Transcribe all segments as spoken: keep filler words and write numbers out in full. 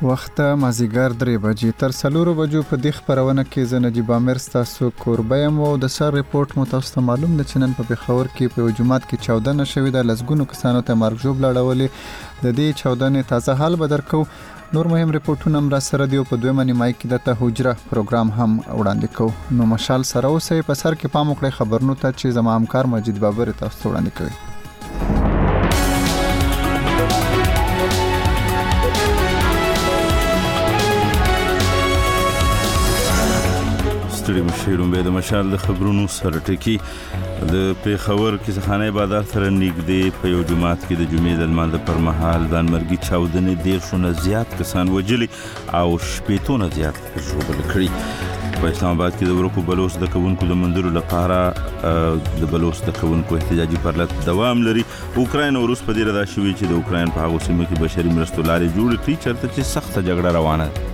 وخت مازیګر درې بجې تر څلورو بجو په دې خبرونه کې زه نجیب عامر ستاسو کوربه یم او د سر ریپورت مو تاسو ته معلوم ده چې نن په پېښور کې په جمعات کې چاودنه شوې ده، لسګونو کسانو ته مرګ ژوبله اړولې. د دې چاودنې تازه حال به درکو. نور مهم ریپورتونه هم را سره دی او په دویمه نیمایي کې د ته حجره پروګرام هم وړاندې کوو. نو مشال سره اوسئ، په سر کې پام وکړئ خبرونو ته چې زما همکار مجید بابر تاسو ته وړاندې کوي. ستړي مشي لومبې د مشال د خبرونو سره ټکی. د پېښور کې خانه بازار سره نږدې په یو جماعت کې د جمعې د لمانځه پر مهال ځانمرګي چاودنې دیرشونه زیات کسان وژلي او شپېتونه زیات ژوبل کړي. په اسلام آباد کې د ورکو بلوچ د کوونکو د منځلو لپاره د بلوچ د کوونکو احتجاجي پرلط دوام لري. اوکراین اوس په دې ردا شوی چې د اوکراین په هغه سیمه کې بشري مرستو لارې جوړ کړي چرته چې سخته جګړه روانه ده.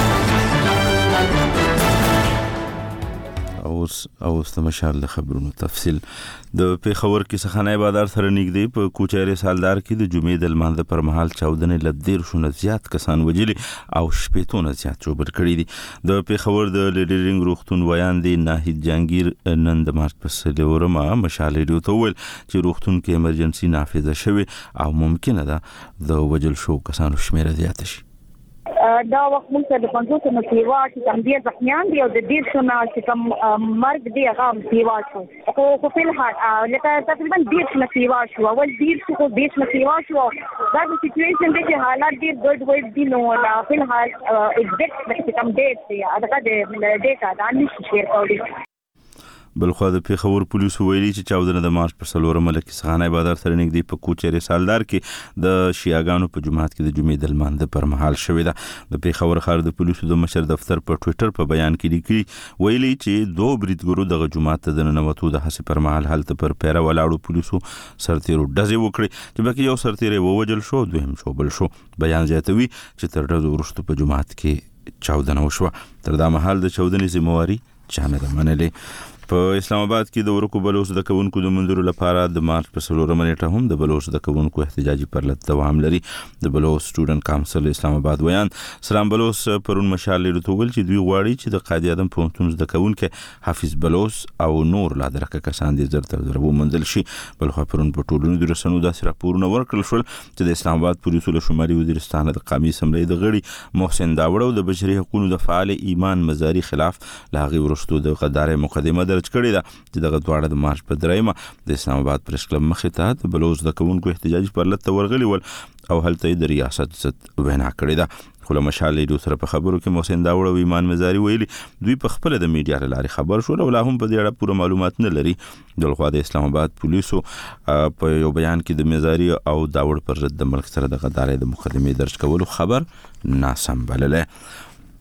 اوس اوس د مشال د خبرونو تفصیل. د پېښور کې سخانه بازار سره نږدې په کوچېره سالدار کې د جمعې د لمانځه پر مهال چاودنې لدیر شونه زیات کسان وژلي او شپېتونه زیات ژوبل کړي دي. د پېښور د لیډرینګ روغتون ویاندې ناهید جهانگیر نن د مارچ په څلورمه مشال ریډیو ته وویل چې روغتون کې ایمرجنسي نافذه شوې او ممکنه ده د وژل شو کسانو شمیره زیاته شي. دا وخت موږ ته د پنځوس نه سیوا چې کوم دي ځخمیان دي او د دې شونه چې کوم مرګ دی هغه سیوا شو خو په فلحال لکه تقریبا دې شونه سیوا شو اول دې شو دې شونه سیوا شو دا د سچويشن دی چې حالات ډیر ګډ وډ دي نو لا فلحال ایگزیکټ چې کوم ډیټ دی دا د ډیټا دا نشي شیر کولی. بلخو د پېښور پولیسو ویلي چې چاودنه د مارچ پر څلورمه کې سخانه بازار سره نږدې په کوچېره سالدار کې د شیعاګانو په جماعت کې د جمعې د لمانځه پر مهال شوې ده. د پېښور ښار د پولیسو د مشر دفتر په ټوئیټر په بیان کې لیکلي ویلي چې دوه بریدګرو دغه جماعت ته د ننوتو د هڅې پر مهال هلته پر پیره ولاړو پولیسو سرتیرو ډزې وکړې چې بلکې یو سرتیری ووژل شو، دویم ژوبل شو. بیان زیاتوي چې تر ډزو وروسته په جماعت کې چاودنه وشوه. تر دا مهال د چاودنې ذمہواري چا نه ده منلې. په اسلام آباد کې د ورکو بلوچ د کوونکو د منځلو لپاره د مارچ په څلورمه نیټه هم د بلوچ د کوونکو احتجاجي پرلط دوام لري. د بلوچ سټوډنټ کونسل اسلام آباد ویان سلام بلوچ پرون مشال لري ته ویل چې دوی غواړي چې د قائد اعظم پوهنتون د کوونکو حافظ بلوچ او نور لا درکه کسان دي زر تر ضربو منځل شي. بلخو پرون په ټولنو د رسنیو داسې راپورونه ورکړل شول چې د اسلام آباد پولیسو له شمالي وزیرستان د قومي اسمبلی د غړي محسن داوړ او د بشري حقوقو د فعال ایمان مزاری خلاف لاغي ورستو د قضاوت مقدمه درج کړې ده. دغه دواړه د مارچ په دریمه د اسلام آباد پریس کلب مخې ته د بلوچ د کوونکو احتجاجي پرلط ته ورغلي ول او هلته د ریاست ضد وینا کړې ده. خو له مشال لیدو سره په خبرو کې محسن داوړ او ایمان مزاری ویلي دوی په خپل د میډیا لارې خبر شول او لا هم په دې اړه پوره معلومات نه لري. دغه د اسلام آباد پولیسو په یو بیان کې د مزاری او داوړ پر ضد د ملک سره د غدارۍ د مقدمې درج کولو خبر ناسم بللی.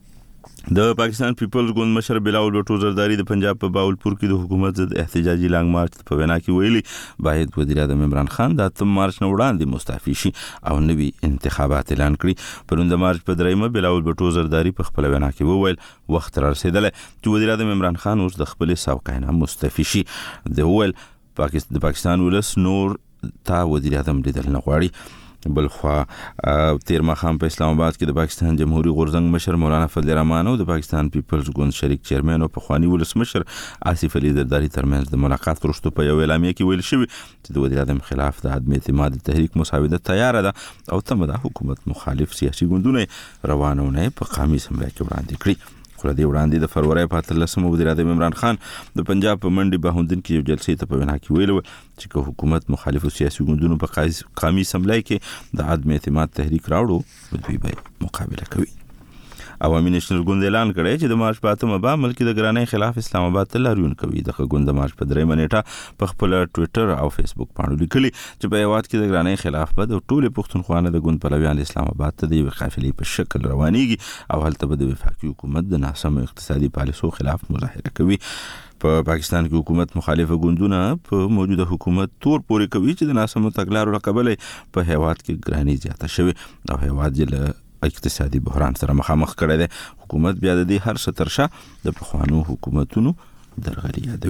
د پاکستان پیپلز ګوند مشر بلاول بټو زرداری د پنجاب په باولپور کې د حکومت ضد احتجاجي لانګ مارچ په وینا کې ویلي باید وزیر اعظم عمران خان د اتم مارچ نه وړاندې مستعفي شي او نوي انتخابات اعلان کړي. پرون د مارچ په دریمه بلاول بټو زرداری په خپل وینا کې وویل وخت را رسیدلی چې وزیر اعظم عمران خان اوس د خپل سوکاینه مستعفي شي. د ویل پاکستان د پاکستان ولس نور تا وزیر اعظم لیدل نه غواړي. بلخوا تیر ماښام په اسلام آباد کې د پاکستان جمهوریت غورځنګ مشر مولانا فضل الرحمن او د پاکستان پیپلز ګوند شریک چیرمن او پخوانی ولسمشر آصف علي زرداری ترمنځ د ملاقات وروسته په یو اعلامیه کې ویل شوی چې د وزیر اعظم خلاف د عدم اعتماد تحریک مساوده تیار ده او تم د حکومت مخالف سیاسي ګوندونه روانونه په قومي اسمبلی کې وړاندې کړي. خو د وړاندې د فروری په اتلسمه وزیر اعظم عمران خان د پنجاب په منډي بهوندن کې یو جلسې ته په وینا کې ویل چې که حکومت مخالف سیاسي ګوندونو په قومي اسمبلی کې د عدم اعتماد تحریک راوړو دوی به مقابله کوي. عوامي نېشنل ګوند اعلان کړی چې د مارچ په اتمه به ملک د ګرانۍ خلاف اسلام آباد ته لاریون کوي. دغه ګوند د مارچ په دریمه نیټه په خپل ټوئیټر او فیسبوک باندې لیکلي چې په هیواد کې د ګرانۍ خلاف به د ټولو پښتونخوا د ګوند پلویان اسلام آباد ته د یوې قافلې په شکل روانېږي او هلته به د وفاقي حکومت د ناسم اقتصادي پالیسو خلاف مظاهره کوي. په پاکستان کې حکومت مخالفه ګوندونه په موجوده حکومت تور پورې کوي چې د ناسم تګلارو له کبله په هیواد کې ګرانۍ زیاته شوې او هیواد یې اقتصادي بحران سره مخامخ کړی دی. حکومت بیا د دې هر څه تر شا د پخوانو حکومتونو درغلي یادوي.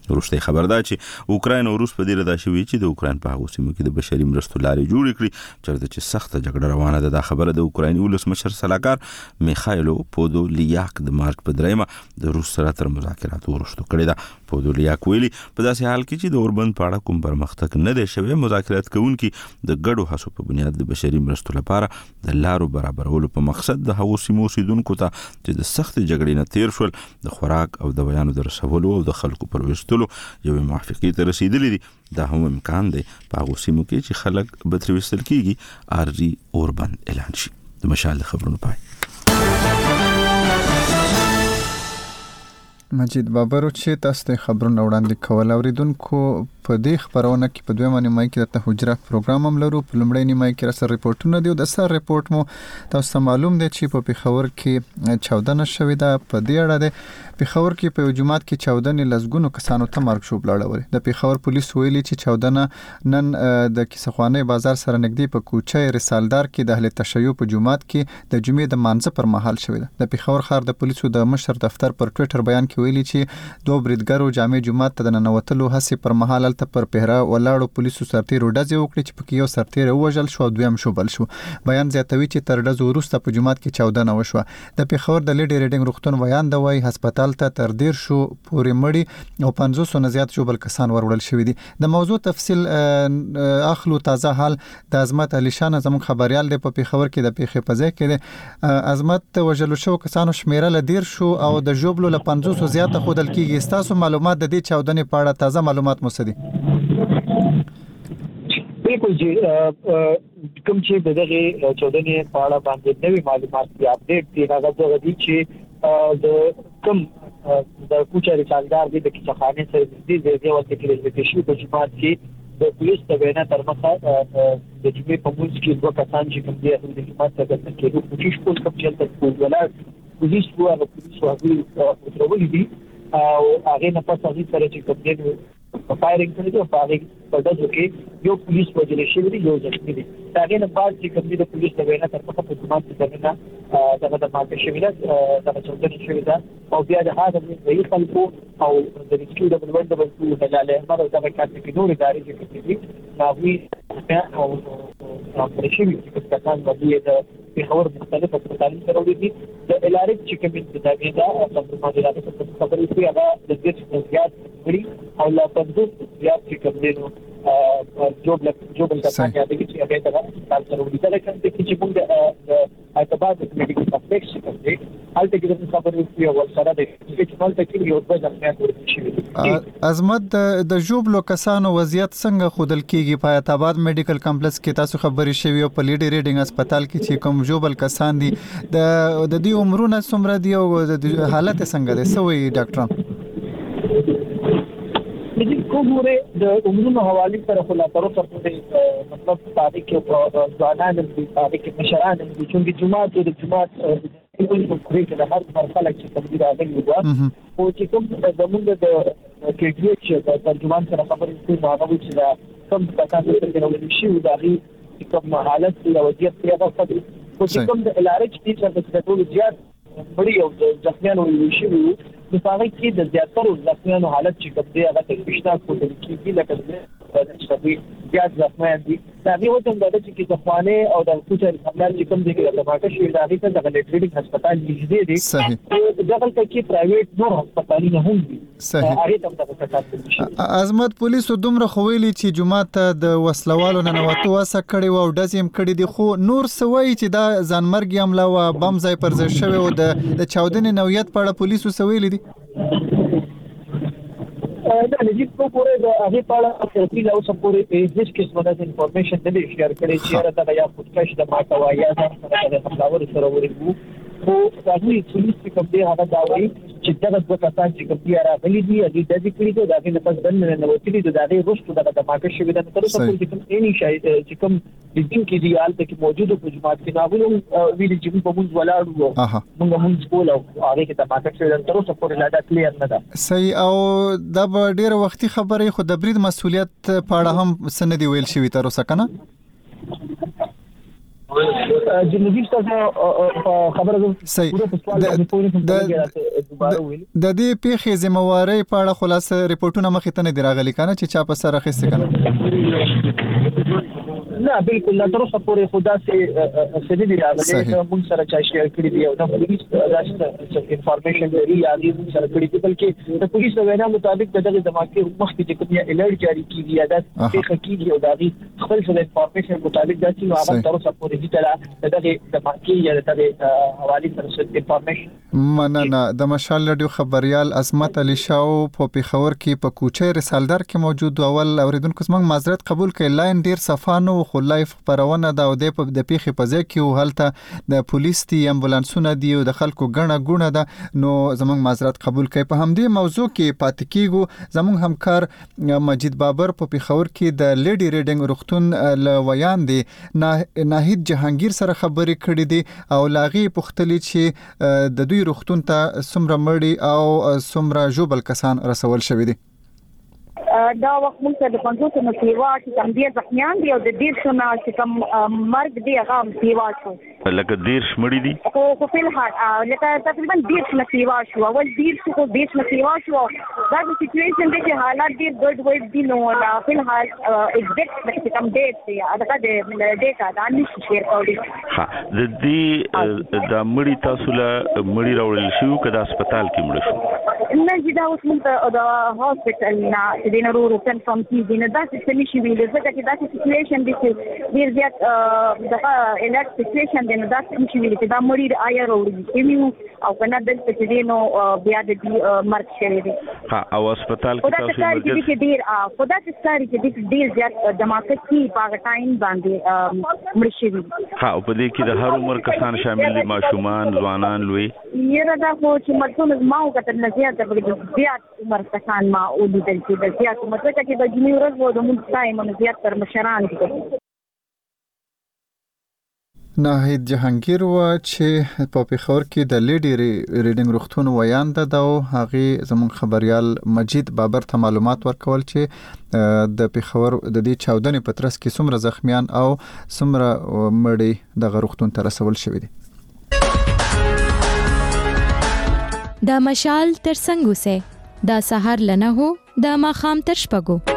وروسته خبر ده چې اوکراین او روس په دې ردا شوی چې د اوکراین په هغو سیمو کې د بشري مرستو لارې جوړې کړي چېرته چې سخته جګړه روانه ده. دا خبره د اوکرایني ولسمشر سلاکار میخایلو پودولیاک د مارچ په دریمه د روس سره تر مذاکراتو وروسته کړې ده. پودولیاک ویلي په داسې حال کې چې د اوربند په اړه کوم پرمختګ نه دی شوی، مذاکرات کوونکي د ګډو هڅو په بنیاد د بشري مرستو لپاره د لارو برابرولو په مقصد د هغو سیمو اوسیدونکو ته چې د سختې جګړې نه تیر شول د خوراک او د بیانو د رسولو او د خلکو پر ویستلو یوې موافقې ته رسیدلې دي. دا هم امکان دی په هغو سیمو کې چې خلک به ترې ویستل کېږي عارضي اوربند اعلان شي. د مشال د خبرونو پای. مجید بابرو چې تاسو ته خبرونه وړاندې کول اوریدونکو په دې خبرونه کې په دویمه نیمه کې د حجره پروګرام هم لرو. په لومړۍ نیمه کې را سره ریپورتونه دي او د سر ریپورت مو تاسو ته معلوم دی چې په پیښور کې چاودنه شوې ده. په دې اړه د پیښور کې په جمعات کې چاودنې لزګونو کسانو ته مرګ شو بلاړول. د پیښور پولیس ویلي چې چاودنه نن د کیسخواني بازار سره نږدې په کوچه رسالدار کې د اهل تشیع په جمعات کې د جمعې د مانځه پر مهال شوې ده. د پیښور ښار د پولیسو د مشر دفتر پر ټوئیټر بیان کې ویلي چې دوه بریدګرو جامع جمعات ته د ننوتلو هڅې پر مهال الته پر پهرا ولاړو پولیسو سرتیرو ډزې وکړې چې پکې یو سرتیر وژل شو او دویم شوبل شو. بیان زیاتوي چې تر ډزو وروسته په جمعات کې چاودنه وشوه. د پیښور د لیډي ریډینګ روغتون ویان د وای هسپتال ته تر ډیر شو پورې مړی او پنځوس نه زیات شوبل کسان ورولل شوی دي. د موضوع تفصیل اخلو. تازه حال د عظمت علي شان زموږ خبريال دی په پیښور کې د پیښې په ځای کې دی. عظمت وژل شو کسانو شمیره ل ډیر شو او د جوبلو ل پنځوس زیات خودل کیږي. تاسو معلومات د دې چاودنې په اړه تازه معلومات مو څه دي؟ بالکل جی کوم چې دغه چاودنې په اړه باندې نوې معلومات دي اپډیټ دي هغه د غوډي چې د کوم د کوچه رسالدار دي د کیسخانه سره د دې د وخت کې د تشریح په جماعت کې د پولیس د وینا تر مخه د جمعې په موږ کې دوه کسان چې کوم دي د جماعت څخه د کېدو کوشش کوي کوم چې تاسو ولر پولیس وو هغه پولیس هغه ترولې دي او هغه نه پاتې دي چې کوم دي په فایرینګ سره د فایرینګ په دغه کې یو پولیس وجل شي دی یو ځکه دي هغه نه پاتې چې کوم دي د پولیس د وینا تر مخه په جماعت کې نه دغه د ماته شوی ده دغه څنګه شوی ده او بیا د هغه د یو خلکو او د ریسکیو د بلوند د بلو د لاله مرو دغه کارت کې نور ادارې چې دي ناوی او پرشي چې کسان باندې د پیښور مختلف هسپتالونو سره وړي د الارک چې کوم د دغه دا خبرو باندې راځي خبرې کوي هغه د دې زیات کړي او لا پنځوس زیات چې کوم دي نو جوب لک جوب کسان چې چې هغه ته تاسو سره وړي دا کوم چې موږ د اعتبار د میډیکل افیکټس چې کوم دي هلته کې د خبرې کوي او سره د چې څنګه کې یو ځای ځمکه ورته شي. عظمت د جوبلو کسانو وضعیت څنګه خودل کیږي په اعتبار میډیکل کمپلیکس کې تاسو خبرې شوی او په لیډي ریډینګ هسپتال کې چې کوم جوبل کسان دي د د دې عمرونه څومره دي او د حالت څنګه ده سوي ډاکټران؟ د کومره د عمرونو حواله سره خلا تر اوسه پورې مطلب تاریخ او ځوانان د تاریخ مشران د چې جماعت د جماعت په کوم کې د هر مرحله کې تبدیل راغلی و او چې کوم زمونږ د کېږي چې د ترجمان سره خبرې کوي هغه چې دا کوم تاسو ته ورته شي او دا کوم حالت او وضعیت یې راځي او چې کوم د الارچ دي چې د ټول زیات بړي او د ځخمیانو ویشي د هغه کې د زیاترو ځخمیانو حالت چې کوم دی هغه تشخیص کوي چې لکه د شپې زیات ځخمیان دي دا یو څنګه د چې ځخوانه او د کوچه حملات چې کوم دی د ټماټر شوی دا هغه څنګه د ټریډینګ هسپتال نږدې دي صحیح دغه کې پرایویټ نور هسپتالونه هم دي صحیح هغه تم د تکاتل عظمت پولیسو دومره خویلی چې جمعه ته د وسلوالو نه نوتو وسه کړي او دزیم کړي دي خو نور سوي چې دا ځانمرګ حمله او بم ځای پر ځای شوی او د چاودنې نوعیت په اړه پولیسو سویل دي. دا لږ په پوره د هغه په اړه تفصیل او سپورې هیڅ قسمه د انفارمیشن نه شیر کړي چې را دا یا خودکش د ماټا وایا د خبرو سره ورغو خو دا هیڅ پولیس کوم دی هغه دا وایي چې دا د کسان چې کوم دی راغلي دي هغه د دې کړي دا د پس دن نه وتی دي دا د روستو د ماټا شوی د تر څو چې کوم اني شاید چې کوم د دین کې دی حالت کې موجوده په جماعت کې ناغلو ویل چې په موږ ولاړو موږ هم سکول او هغه کې د ماټا شوی د تر څو پورې لا دا کلیر نه ده صحیح او دا ډیره وختي خبرې خو د برید مسولیت په اړه هم سندې ویل شوی تر اوسه کنه جنوبي څخه خبره صحیح د دې پیښې ذمہواری په اړه خلاصه ریپورتونه مخې ته نه دی راغلي کنه چې چا په سر اخیسته کنه نه بالکل لا تر اوسه پورې خدا سي سړي دی راغلي موږ سره چا شیر کړی دی او د پولیس داسې انفارمیشن لري یا دې سره کړی دی بلکې د پولیس وینا مطابق دغه دماکي مخکې چې کوم الرټ جاری کیږي یا د پیښه کیږي او د خپل څه انفارمیشن مطابق د چې هغه تر اوسه پورې دې تر دغه دماکي یا دغه حواله سره انفارمیشن مننه د مشال رادیو خبريال عظمت علي شاو په پیښور کې په کوچه رسالدار کې موجود اول اوریدونکو څنګه معذرت قبول کړي لاین ډیر صفانو خو لایف خبرونه دا او د پیښې په ځای کې هلته د پولیس دی امبولانسونه دی او د خلکو غڼه غونه ده نو زموږ معذرت قبول کړي په همدې موضوع کې پات کېږو زموږ همکار مجید بابر په پیښور کې د لیډي ریډینګ روغتون ل ویان دی ناهید جهانگیر سره خبرې کړې دي او لاغي پختلی چې د دوی روغتون ته سمره مړی او سمره جوبل کسان رسول شوی دي دا وخت موږ ته د پنځوس نو سیوا چې کم دي ځخمیان دي او د ډیر شنه چې کم مرګ دی هغه سیوا شو لکه ډیر شمړی دي خو خو په الحال لکه تقریبا ډیر شنه سیوا شو اول ډیر شو خو ډیر شنه سیوا شو دا د سچويشن دی چې حالات ډیر ګډ وډ دي نو لا په الحال ایگزیکټ چې کم ډیټ دی دا د ډیټا دا نشي شیر کولی ها د دې د مړی تاسو له مړی راوړل شو کله هسپتال کې مړ شو نه چې دا اوس موږ د هاسپټل نه د نورو کنفرم کیږي نه دا څه نشي ویل ځکه چې دا سچويشن دی چې ډیر زیات دغه الرټ سچويشن دی نو دا څه نشي ویل چې دا مړی آیا وروړي کیمیو او کنه د څه دی نو بیا د مرګ شوی دی ها او هسپتال کې تاسو مرګ کې ډیر خدا چې ستاري چې ډیر زیات دماغه کې پاغ ټایم باندې مړ شي ها په دې کې د هر عمر کسان شامل دي ماشومان ځوانان لوی یره دا خو چې مرګونه ما او کتر نزيات د زیات عمر کسان ما ولیدل چې د زیات عمر څخه چې د جنوي ورځ وو د مونږ ټایم نو زیات تر مشران دي ناهید جهانگیر و چې په پیښور کې د لیډي ریډینګ روغتون ویان ده دا هغه زمون خبريال مجید بابر ته معلومات ورکول چې د پیښور د دې چاودنې په ترڅ کې څومره زخمیان او څومره مړي د روغتون ته رسول شوی دي دا مشال تر څنګه سه دا سحر لنه هو دا ماخام تر شپګو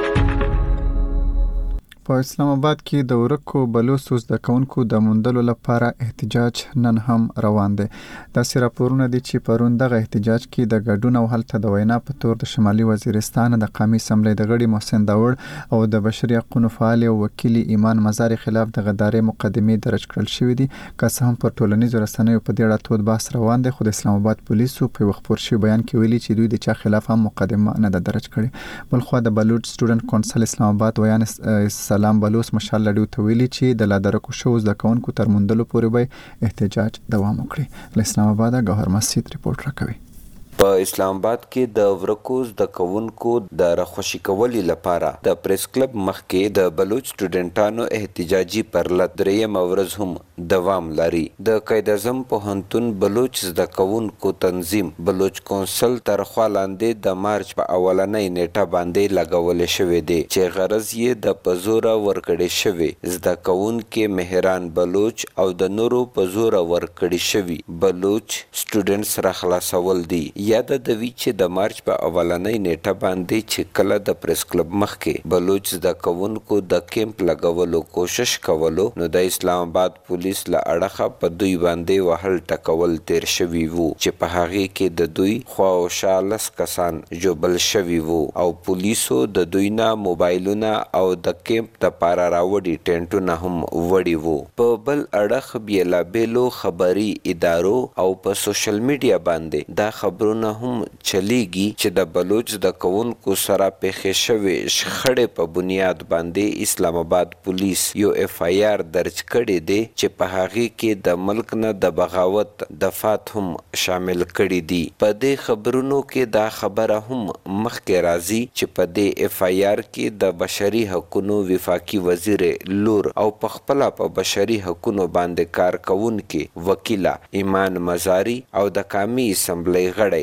په اسلام آباد کې د ورکو بلوڅ د کونکو د موندلو لپاره احتجاج نن هم روان دی د راپورونه دي چې پرون دغه احتجاج کې د ګډون او هلته د وینا په تور د شمالي وزیرستان د قومي اسمبلی د غړي محسن داوړ او د بشري حقوقو فعال او وکیل ایمان مزاري خلاف د غداري مقدمه درج کړل شوې دي که څه هم پر ټولنیزو رسنیو په دې اړه تود بحث روان دی خو د اسلام آباد پولیسو په وخت پور شي بیان کې ویلي چې دوی د چا خلاف هم مقدمه نه درج کړي بلخو د بلوچ سټوډنټ کونسل اسلام آباد ویان سلام بلوچ مشال لډیو ته ویلي چې د لادرکو شو د کونکو تر موندلو پورې به احتجاج دوام وکړي له اسلام آباد غهر مسجد ریپورت راکوي په اسلام آباد کې د ورکوز د کونکو د رخصتي کولو لپاره د پریس کلب مخکې د بلوچ سټوډنټانو احتجاجي پرلط دریم ورځ هم دوام لري د قائد اعظم پوهنتون بلوچ د کونکو تنظیم بلوچ کونسل تر خوا لاندې د مارچ په اولنۍ نیټه باندې لګول شوې دي چې غرض یې د پزوره ورکړې شوی زده کونکو مهران بلوچ او د نورو پزوره ورکړې شوی بلوچ سټوډنټس را خلاصول دي یاد د وی چې د مارچ په اولنۍ نیټه باندې چې کله د پریس کلب مخکې بلوچ د کونکو د کیمپ لګولو کوشش کولو نو د اسلام آباد پولیس له اړخه په دوی باندې وهل ټکول تیر شوی وو چې په هغه کې د دوی خواوشالس کسان جوبل شوی وو او پولیسو د دوی نه موبایلونه او د کیمپ د پارا راوړي ټینټونه هم وړي وو په بل اړخ بیلا بیلو خبري ادارو او په سوشل میډیا باندې دا خبرونه هم چلیږي چې د بلوچ د کونکو سره پیښې شوې شخړې په بنیاد باندې اسلام آباد پولیس یو اف آی آر درج کړی دی چې په هغه کې د ملک نه د بغاوت دفعات هم شامل کړي دي په دې خبرونو کې دا خبره هم مخکې راځي چې په دې اف آی آر کې د بشري حقوقو وفاقي وزیر لور او په خپل په بشري حقوقو باندې کار کوونکي وکیل ایمان مزاري او د قومي اسمبلی غړی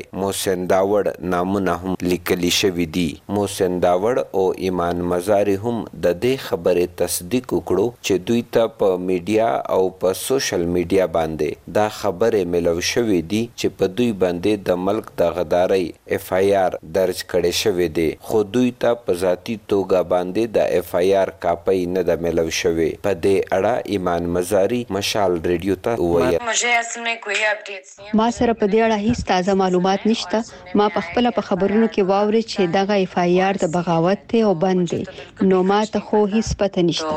کړي. محسن داوړ نامونه هم لیکلي شوي دي. محسن داوړ او ایمان مزاری هم د دې خبرې تصدیق وکړو چې دوی ته په میډیا او په سوشل میډیا باندې دا خبرې ملو شوې دي چې په دوی باندې د ملک د غدارۍ اف آی آر درج کړي شوی دی، خو دوی ته په ذاتي توګه باندې د اف آی آر کاپی نه د ملو شوی. په دې اړه ایمان مزاری مشال ریډیو ته وویل ما سره په دې اړه هیڅ تازه معلومات نشته. ما په خپل په خبرونو کې واوري چې دغه اف آی آر د بغاوت ته او بند دی، نو ما ته خو هیڅ پته نشته.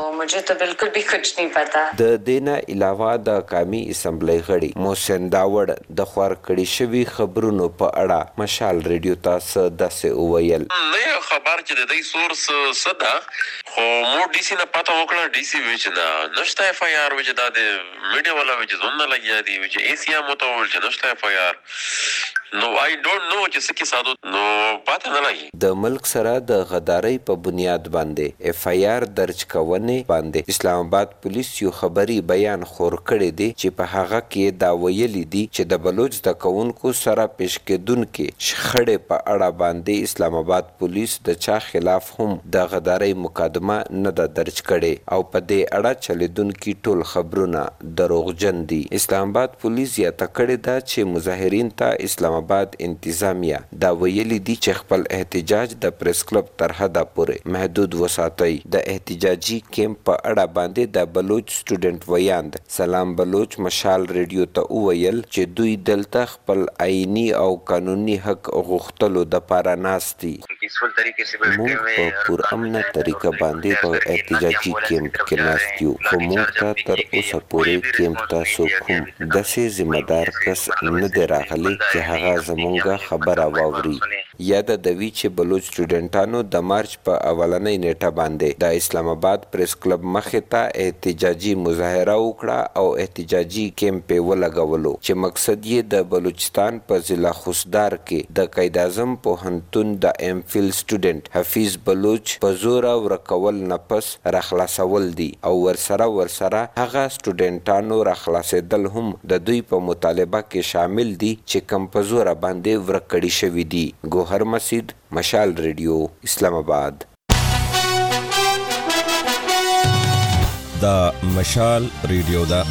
د دینه علاوه د قومي اسمبلی غړي محسن داوړ د خور کړي شوی خبرونو په اړه مشال ریډیو ته څه داسې وویل. نه خبر چې د دې سورس صدا خو مو ډي سي نه پته وکړه، ډي سي وچ دا نشته اف آی آر وچ دا د میډیا والا وچ زونه لګیا دی وچ ای سی ام تو ول چې نشته اف آی آر. نو آی ډونټ نو چې څه کې سادو نو پته نه لګي. د ملک سره د غدارۍ په بنیاد باندې اف آی آر درج کونه باندې اسلام آباد پولیس یو خبري بیان خور کړی دی چې په هغه کې دا ویلي دي چې د بلوچ د کونکو سره پیش کېدونکو شخړې په اړه باندې اسلام آباد پولیس د چا خلاف هم د غدارۍ مقدمه نه ده درج کړي او په دې اړه چلیدونکو ټول خبرونه دروغجن دي. اسلام آباد پولیس یا تکړه ده چې مظاهرین ته اسلام آباد انتظامیه دا ویلي دي چې خپل احتجاج د پریس کلب تر حده پورې محدود وساتي. د احتجاجي کیمپ په اړه باندې د بلوچ سټوډنټ ویاند سلام بلوچ مشال ریډیو ته وویل چې دوی دلته خپل آئینی او قانوني حق غوښتلو د پاره ناستي. موږ په پرامنه طریقه باندې په احتجاجي کیمپ کې ناست یو، خو موږ ته تر اوسه پورې کیمپ ته څوک هم داسې ذمہ دار کس نه دی راغلی چې هغه زمونږه خبره واوري. یاد د وی چې بلوچ سټوډنټانو د مارچ په اولنۍ نیټه باندې د اسلام آباد پریس کلب مخې ته احتجاجي مظاهره وکړه او احتجاجي کیمپ ولګولو چې مقصد یې د بلوچستان په ضلع خوسدار کې د قائد اعظم پوهنتون د ایم فیل سټوډنټ حفیظ بلوچ په زور ورکول نفس راخلاصول دي او ورسره ورسره هغه سټوډنټانو راخلاصېدل هم د دوی په مطالبه کې شامل دي چې کم په زور باندې ورکړی شوی دي. گوهر مسید مشال ریډیو اسلام آباد. دا مشال ریډیو دا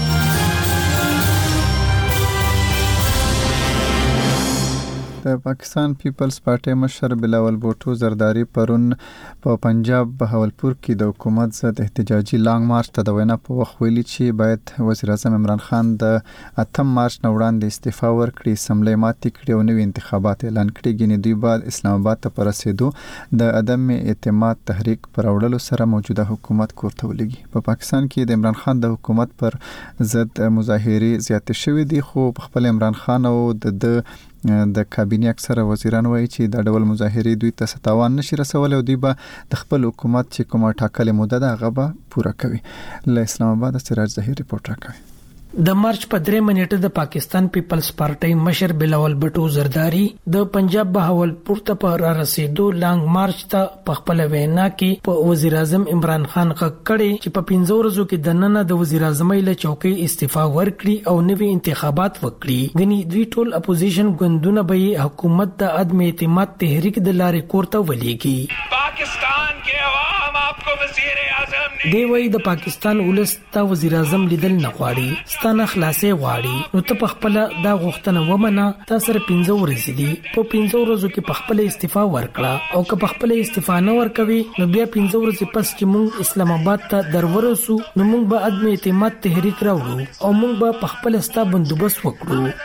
د پاکستان پیپلز پارټي مشر بلاول بوټو زرداری پرون په پنجاب بهاولپور کې د حکومت ضد احتجاجي لانګ مارچ ته د وینا په وخت ویلي چې باید وزیر اعظم عمران خان د اتم مارچ نه وړاندې استعفا ورکړي، اسمبلی ماتې کړي او نوي انتخابات اعلان کړي. ګینې دوی بعد اسلام آباد ته پر رسیدو د عدم اعتماد تحریک پر وړلو سره موجوده حکومت کورته ولګي. په پاکستان کې د عمران خان د حکومت پر ضد مظاهرې زیاتې شوې دي، خو په خپل عمران خان او د د کابینې اکثره وزیران وایي چې دا ډول مظاهرې دوی ته ستاوان نشي رسولی او دوی به د خپل حکومت چې کومه ټاکلې موده ده هغه به پوره کوي. له اسلام آباد سراج ظهیر رپورټ راکوي. د مارچ په درې منېټه د پاکستان پیپلز پارټي مشر بلاول بټو زرداری د پنجاب بهاولپور ته پر رسیدو لانګ مارچ ته په خپل وینا کې په وزیر اعظم عمران خان غکړي چې په پنځو ورځو کې د نن د وزیر اعظم له چوکۍ استعفا ورکړي او نوي انتخابات وکړي. غني دوی ټول اپوزیشن ګوندونه به حکومت د عدم اعتماد تحریک د لارې کوړته ولېږي. پاکستان کې عوام آپ کو وزیر اعظم دی وای د پاکستان ولس ته وزیر اعظم لیدل نه غواړي، ستانه خلاصې غواړي. نو ته په خپل دا غوښتنه ومنه، تاسو سره پنځه ورځې دي، په پنځه ورځو کې په خپل استعفا ورکړه او که په خپل استعفا نه ورکوي نو بیا پنځه ورځې پس چې موږ اسلام آباد ته درورسو نو موږ به عدم اعتماد تحریک راوړو او موږ به په خپل ستا بندوبست وکړو.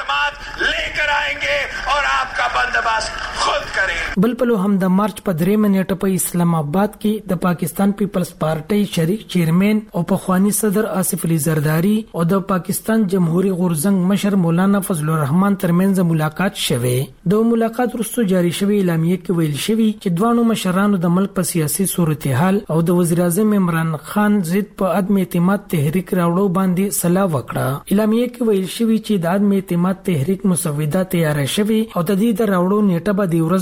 بل پلو هم د مارچ په درې منېټه په اسلام آباد کې د پاکستان پیپلز پارټي شریک چیرمن او پخوانی صدر آصف علي زرداری او د پاکستان جمهوریت غورزنګ مشر مولانا فضل الرحمن ترمنځ ملاقات شوه. د ملاقات وروسته جاری شوی اعلامیه کې ویل شوی چې دوانو مشرانو د ملک په سیاسي صورتحال او د وزیر اعظم عمران خان ضد په عدم اعتماد تحریک راوړو باندې صلاح وکړه. اعلامیه کې ویل شوی چې د عدم اعتماد تحریک مسوده تیار شوی او د دې د راوړو نیټه به د ورځ دوه کې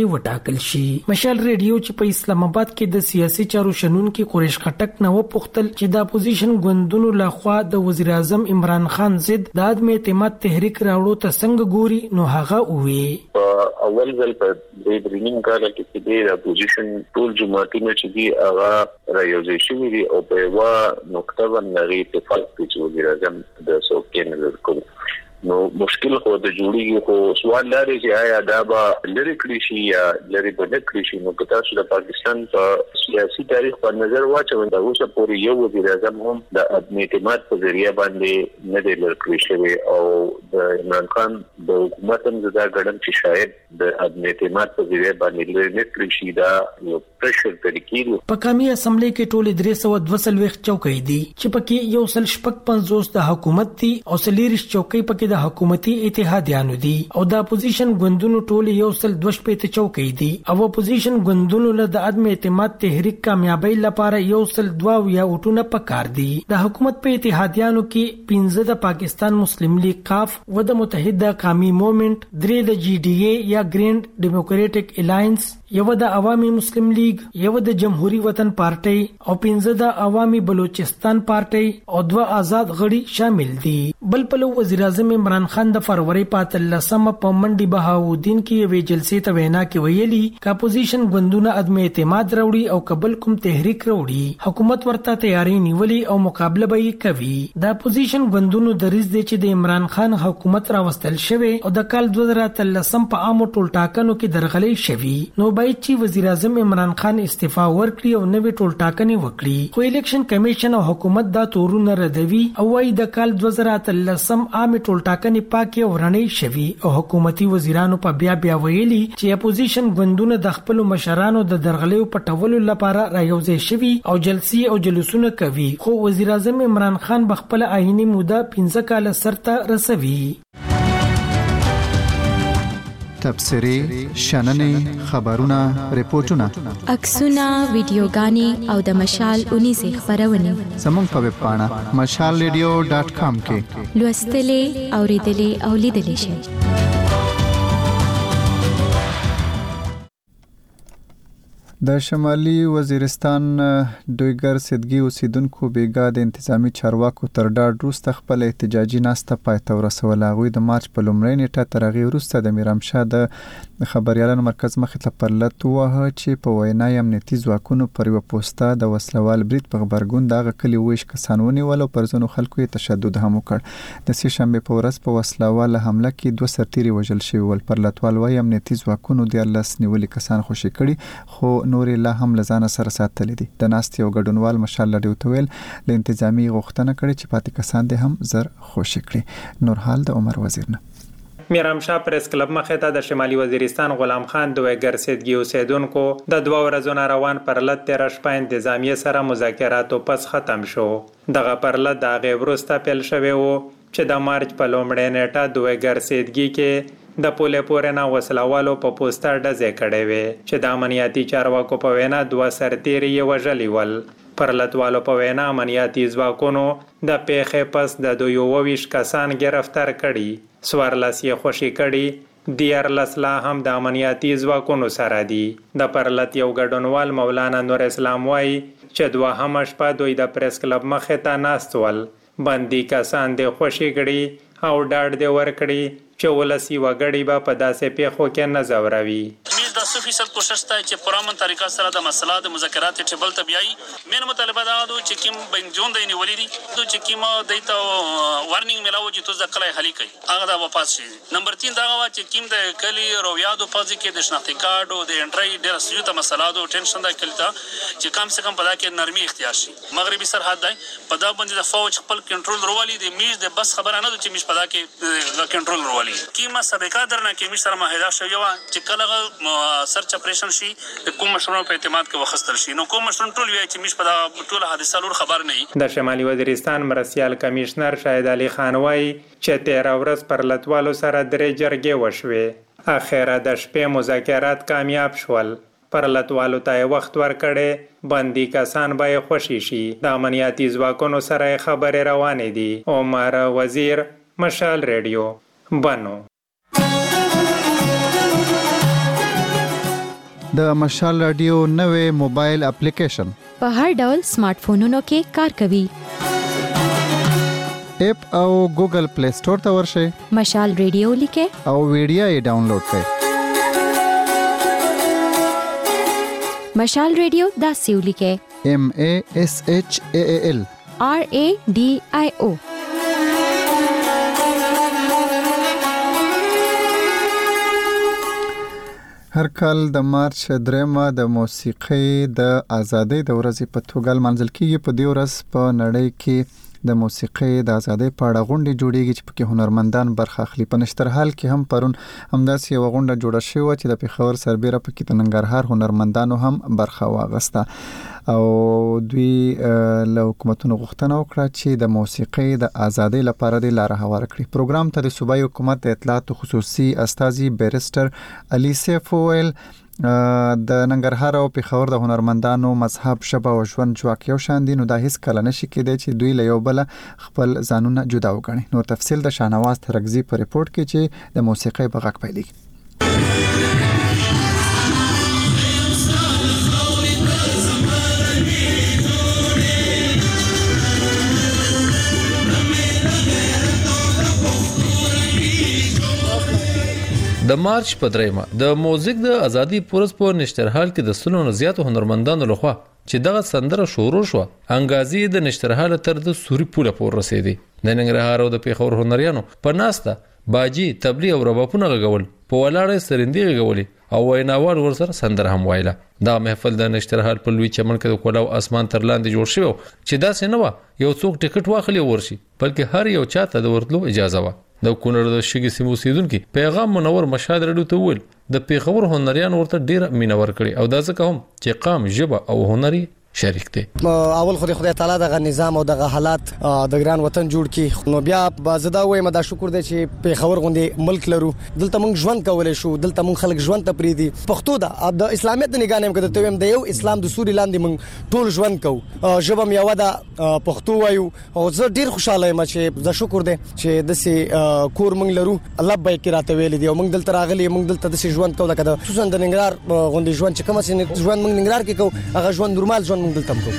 کې وټاکل شي. مشال ریډیو چې په اسلام آباد کې د سیاسي چارو شنونکو قریش خټک نو پوښتل چې د اپوزیشن ګوندونو لخوا د وزیر اعظم عمران خان ضد د عدم اعتماد تحریک راوړو ته څنګه ګوري، نو هغه وویل اول ځل په دې درینګ کال کې د اپوزیشن ټول جماعتونه چې دي هغه رايوځي شوی دي او په یو نقطه باندې اتفاق کوي چې وزیر اعظم د څوکۍ نه کوي. نو مشکل خو د جوړیږي، خو سوال لري چې آیا دا به لری کړی شي یا لری به نه کړی شي. نو که تاسو د پاکستان په سیاسي تاریخ په نظر واچوئ دا اوسه پورې یو وزیر اعظم هم د عدم اعتماد په ذریعہ باندې نه دی لری کړی شوی او د عمران خان د حکومت هم زدا ګډم چې شاید د عدم اعتماد په ذریعہ باندې لری نه کړی شي. دا یو پرشر طریقې په قومي اسمبلی کې ټول درې سوه دوه څلوېښت چوکۍ دي چې پکې یو سل شپږ پنځوس د حکومت دي او څلېرویشت چوکۍ پکې د حکومتي اتحادیانو دي او د اپوزیشن ګوندونو ټول یو سل دوه شپېته چوکۍ دي او اپوزیشن ګوندونو له د عدم اعتماد تحریک کامیابی لپاره یو سل دوه یا وټونه پکار دي. د حکومت په اتحادیانو کې پنځه د پاکستان مسلم لیگ کاف و د متحده قومي موومنت، درې د جی ډي اے یا ګرینډ ډیموکریټک الائنس، یو د عوامي مسلم لیگ، یو د جمهوریت وطن پارټي او پنځه د عوامي بلوچستان پارټي او دوه آزاد غړي شامل دي. بل په وزیر اعظم عمران خان د فروری په اتلسمه په منډي بهاودین کې یوې جلسې ته وینا کې ویلي چې اپوزیشن ګوندونه عدم اعتماد راوړي او قبل کوم تحریک راوړي حکومت ورته تیاری نیولي او مقابله به کوي. د اپوزیشن ګوندونو دریځ دی چې د عمران خان حکومت راوستل شوی او د کال دوه زره اتلسم په عامو ټولټاکنو کې درغلي شوی، نو باید چې وزیر اعظم عمران خان استعفا ورکړي او نوې ټولټاکنې وکړي. خو الیکشن کمیشن او حکومت دا تورونه ردوي او وايي د کال دوه زره اتلسم عامه ټولټاکنې پاکي ورنۍ شوی او حکومتي وزیرانو په بیا بیا ویلي چې اپوزیشن ګوندونه د خپل مشرانو د درغلیو پټولو لپاره رايوځي شوی او جلسې او جلوسونه کوي. خو وزیر اعظم عمران خان بخپل آئینی موده پنځه کال سرته رسوي. تبصرې، شننې، خبرونه، ریپورتونه، عکسونه، ویډیوګانې او د مشال اونیزې خبرونه زموږ په ویب پاڼه مشال ریډیو ډاټ کام کې لوستلې، اوریدلې او لیدلې شئ. د شمالي وزیرستان دویګر سیدګي اوسیدونکو بیګا د انتظامی چارواکو تر ډاډ وروسته خپل احتجاجي ناسته پای ته ورسوله. هغوی د مارچ په لومړۍ نیټه تر هغې وروسته د میرامشاه د خبریالانو مرکز مخې ته پرلت وواهه چې په وینا یې امنیتي ځواکونو پر یوه پوسته د وسلوال برید په غبرګون د هغه کلي اوویشت کسان ونیول او پر ځینو خلکو یې تشدد هم وکړ. د سې شنبې په ورځ په وسلواله حمله کې دوه سرتیري وژل شوي ول. پرلتوال وایي امنیتي ځواکونو دیارلس نیولي کسان خوشي کړي خو نورې لا هم له ځانه سره ساتلي دي. د ناستې یو ګډونوال مشال راډیو ته ویل له انتظامي غوښتنه کړې چې پاتې کسان دې هم زر خوشي کړي. نور حال د عمر وزیر نه. میرامشاه پریس کلب مخې ته د شمالي وزیرستان غلام خان دویګر سیدګي اوسیدونکو د دوه ورځو روان پرلت تیره شپه انتظامیه سره مذاکراتو پس ختم شو. دغه پرلت د هغې وروسته پیل شوی و چې د مارچ په لومړۍ نیټه دویګر سیدګي کې د پولې پورې نه وسلوالو په پوسټر ډزې کړې وې چې د امنیتي چارواکو په وینا دوه سرتیري یې وژلي ول. پرلتوالو په وینا امنیتي ځواکونو د پیښې پس د دوی اووه ویشت کسان گرفتار کړي، څوارلس یې خوشي کړي، دیارلس لا هم د امنیتي ځواکونو سره دي. د پرلت یو ګډونوال مولانا نور اسلام وایي چې دوهمه شپه دوی د پریس کلب مخې ته ناست ول. بندي کسان دې خوشي کړي او ډاډ دې ورکړي چې ولسي وګړي به په داسې پیښو کې نه ځوروي. څه فیصد کوشش تا چې پرامن طریقه سره د مسله د مذاکرات ټیبل ته بیاي. مین مطالبه دا ده چې کوم بنجون د نیولې دي چې کوم دایته وارنینګ ملاوي چې توز د کله حلی کوي هغه د واپس شي. نمبر تین دا و چې کوم د کلی رویادو پځ کې د شناختی کارت او د انټری ډیر سيوته مسله د ټینشن دا کلته چې کم څه کم په دا کې نرمي اختیار شي. مغربي سرحد دی په دا باندې د فوج خپل کنټرول روالي د میز د بس خبره نه ده چې میز په دا کې د کنټرول روالي کیمه سابقه درنه کې میز سره معاهده شوی و چې کله سرچ اپریشن شي د کوم مشرونو په اعتماد کې وخستل شي. نو کوم مشرون ټول وی چې مش په دا ټول حادثه لور خبر نه وي. د شمالي وزیرستان مرسیال کمشنر شاهد علي خان وایي چې تیر ورځ پر لټوالو سره درې جرګې وشوې. اخیرا د شپې مذاکرات کامیاب شول. پر لټوالو ته وخت ورکړي بندي کسان به خوشي شي. د امنیتي ځواکونو سره خبرې روانې دي. عمر وزیر، مشال ریډیو، بنو. د مشال رادیو نوې موبایل اپلیکیشن په هر ډول سمارټ فونونو کې کار کوي. اپ او ګوګل پلی سٹور ته ورشئ، مشال رادیو لیکئ او ویډیو یې ډاونلوډ کړئ. مشال رادیو داسې ولیکئ: M A S H A A L R A D I O. هر کال د مارچ درېمه د موسیقۍ د ازادۍ د ورځې په توګه لمانځل کیږي. په دې ورځ په نړۍ کې د موسیقۍ د ازادۍ په اړه غونډې جوړیږي چې پکې هنرمندان برخه اخلي. په نشترحال کې هم پرون همداسې یوه غونډه جوړه شوې وه چې د پېښور سربیره پکې د ننګرهار هنرمندانو هم برخه واخیسته او دوی له حکومتونو غوښتنه وکړه چې د موسیقۍ د ازادۍ لپاره د لاره هواره کړي. پروګرام ته د صوبایي حکومت د اطلاعاتو خصوصي استازي بیرسټر علي سیف وویل د ننګرهار او پېښور د هنرمندانو مذهب، ژبه او ژوند جواک یو شان دي، نو دا هیڅ کله نشي کېدی چې دوی له یو بله خپل ځانونه جدا وګڼي. نور تفصیل د شاهنواز ترکزي په ریپورت کې چې د موسیقۍ په غږ پیلېږي. د مارچ په دریمه د موزیک د ازادي پورس په نشترحال کې د سلو نه زیاتو هنرمندانو لخوا چې دغه سندره شروع شو، انګازي د نشترحال تر د سوري پوله پور رسیدي. د ننګرهار او د پېښور هنریانو په ناسته باجی، تبلی او ربابونه غږول، په ولاړې سرندې غږولې او ویناوال ورسره سندره هم وایله. دا محفل د نشترحال په لوی چمن کې د کولاو اسمان تر لاندې جوړ شوی چې داسې نه و یو څوک ټیکټ واخلي ورشي، بلکې هر یو چاته د ورتلو اجازه و. د کونړ د شګي سیمو اوسیدونکي پیغام منور مشهد رډو ته ویل د پیښور هنریان ورته ډیر مینه ورکړي او دا ځکه هم چې قام، ژبه او هنري شریک دي. اول خو خدای تعالی دغه نظام او دغه حالات د ګران وطن جوړ کی، نو بیا بازدا وایم دا شکر دی چې پیښور غوندي ملک لرو، دلته موږ ژوند کولای شو، دلته موږ خلک ژوند ته پریدي. پښتو دا د اسلامیت د نگاه نیم کده ته ویم د یو اسلام د سوري لاندې موږ ټول ژوند کوو. ژبه مې یو دا پښتو وایو او زه ډیر خوشاله یم چې زه شکر دی چې دسي کور موږ لرو. الله به کې راته ویل دی او موږ دلته راغلي، موږ دلته دسي ژوند کوو. لکه خصوصا د ننګرهار غوندي ژوند چې کوم څه ژوند موږ ننګرهار کې کوو، هغه ژوند نورمال ژوند دلته کوو.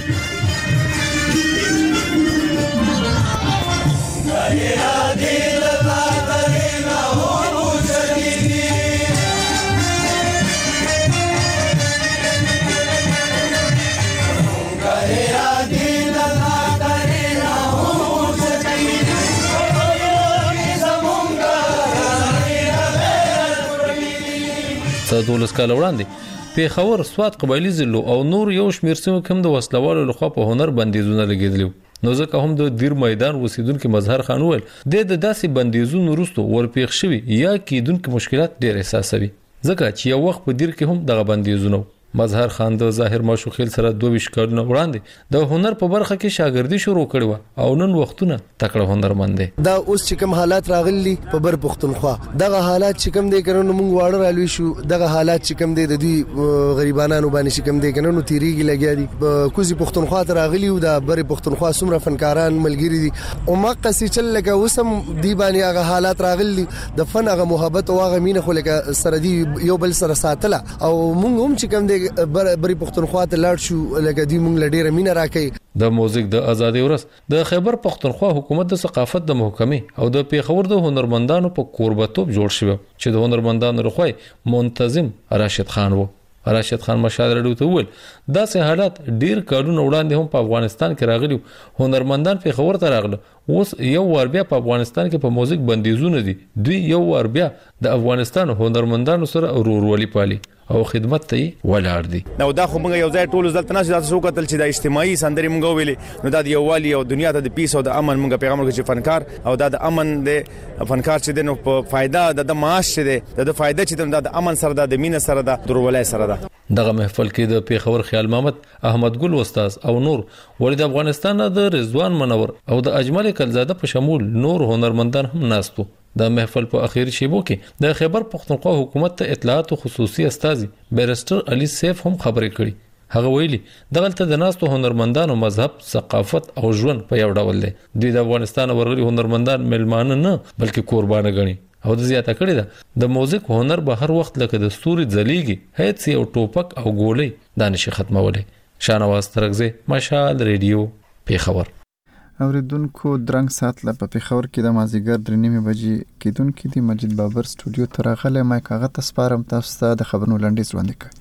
دولس کال وړاندې پیښور، سوات، قبایلی ضلعو او نور یو شمېر سیمو کې د وسلوالو لخوا په هنر بندیزونه لګېدلي، نو ځکه هم د دیر میدان اوسیدونکو مظهر خان وویل د داسې بندیزونو وروسته ورپېښ شوي یا کېدونکي مشکلات ډېر احساسوي، ځکه چې یو وخت په دیر کې هم دغه بندیزونه. مظهر خان د ظاهر ماشوخیل سره دوه ویشت کالونه وړاندې د هنر په برخه کې شاګردي شروع کړې و او نن وختونه تکړه هنرمند دی. دا اوس چې کوم حالات راغلي په بر پښتونخوا، دغه حالات چې کوم دی کنه موږ واړه رالوي شو، دغه حالات چې کوم دی د دې غریبانو باندې چې کوم دی کنه نو تیریږي لګیا دي. کوزي پښتونخوا ته راغلي او د بر پښتونخوا څومره فنکاران ملګری دي او مقصي چې لکه وسم دی باندې هغه حالات راغلي د فن هغه محبت او هغه مینه خو لکه سره دی یو بل سره ساتله او موږ هم چې کوم دی بری پښتونخوا ته لاړ شو لکه دی مونږ لډیره مینه راکې. د موزیک د ازادۍ ورځ د خیبر پښتونخوا حکومت د ثقافت د محکمې او د پیښور د هنرمندانو په کوربتوب جوړ شوی چې د هنرمندانو لخوا منتظم راشد خان وو. راشد خان مشهد رډو ته ویل داسې حالات ډیر کارونه وړاندې هم په افغانستان کې راغلي، هنرمندان پیښور ته راغله، اوس یو وار بیا په افغانستان کې په موزیک بندیزونه دي، دوی یو وار بیا د افغانستان هنرمندانو سره ورورولي پالي او خدمت ته ولاړ دي. نو دا خو موږ یو ځای ټول ځلته نه شو کتل چې د اجتماعي سندري موږ ویلې، نو دا د یووالي او دنیا ته د پیس او د امن موږ پیغام ورکړي چې فنکار او دا د امن د فنکار چې د نو په فائدہ د معاش چې د فائدہ چې د امن سره د مینه سره د درولای سره ده. دغه محفل کې د پیښور خیال محمد، احمد ګل استاد او نور ولید افغانستان د رضوان منور او د اجمل کلزاده په شمول نور هنرمندان هم ناستو. د محفل په اخیری شیبو کې د خیبر پښتونخوا حکومت ته اطلاعات خصوصي استازي بیرسټر علي سیف هم خبرې کړي. هغه ویلي دغلته د ناستو هنرمندانو مذهب، ثقافت او ژوند په یو ډول دی. دوی د افغانستان ورغلي هنرمندان ملمانه نه بلکې قربانه غني او د زیاته کړی ده د موزیک هنر به هر وخت لکه د ستوري ځلیږي هیڅ یو ټوپک او ګولۍ دا نشي ختمولی. شاهنواز ترکزی، مشال ریډیو، پیښور. اوریدونکو درنګ سات لا په پیښور کې د مازیګر درې نیمې بجې کېدونکې دي. مجید بابر سټوډیو ته راغلی، مایک هغه ته سپارم، تاسو ته د خبرونو لنډیز وړاندې کوي.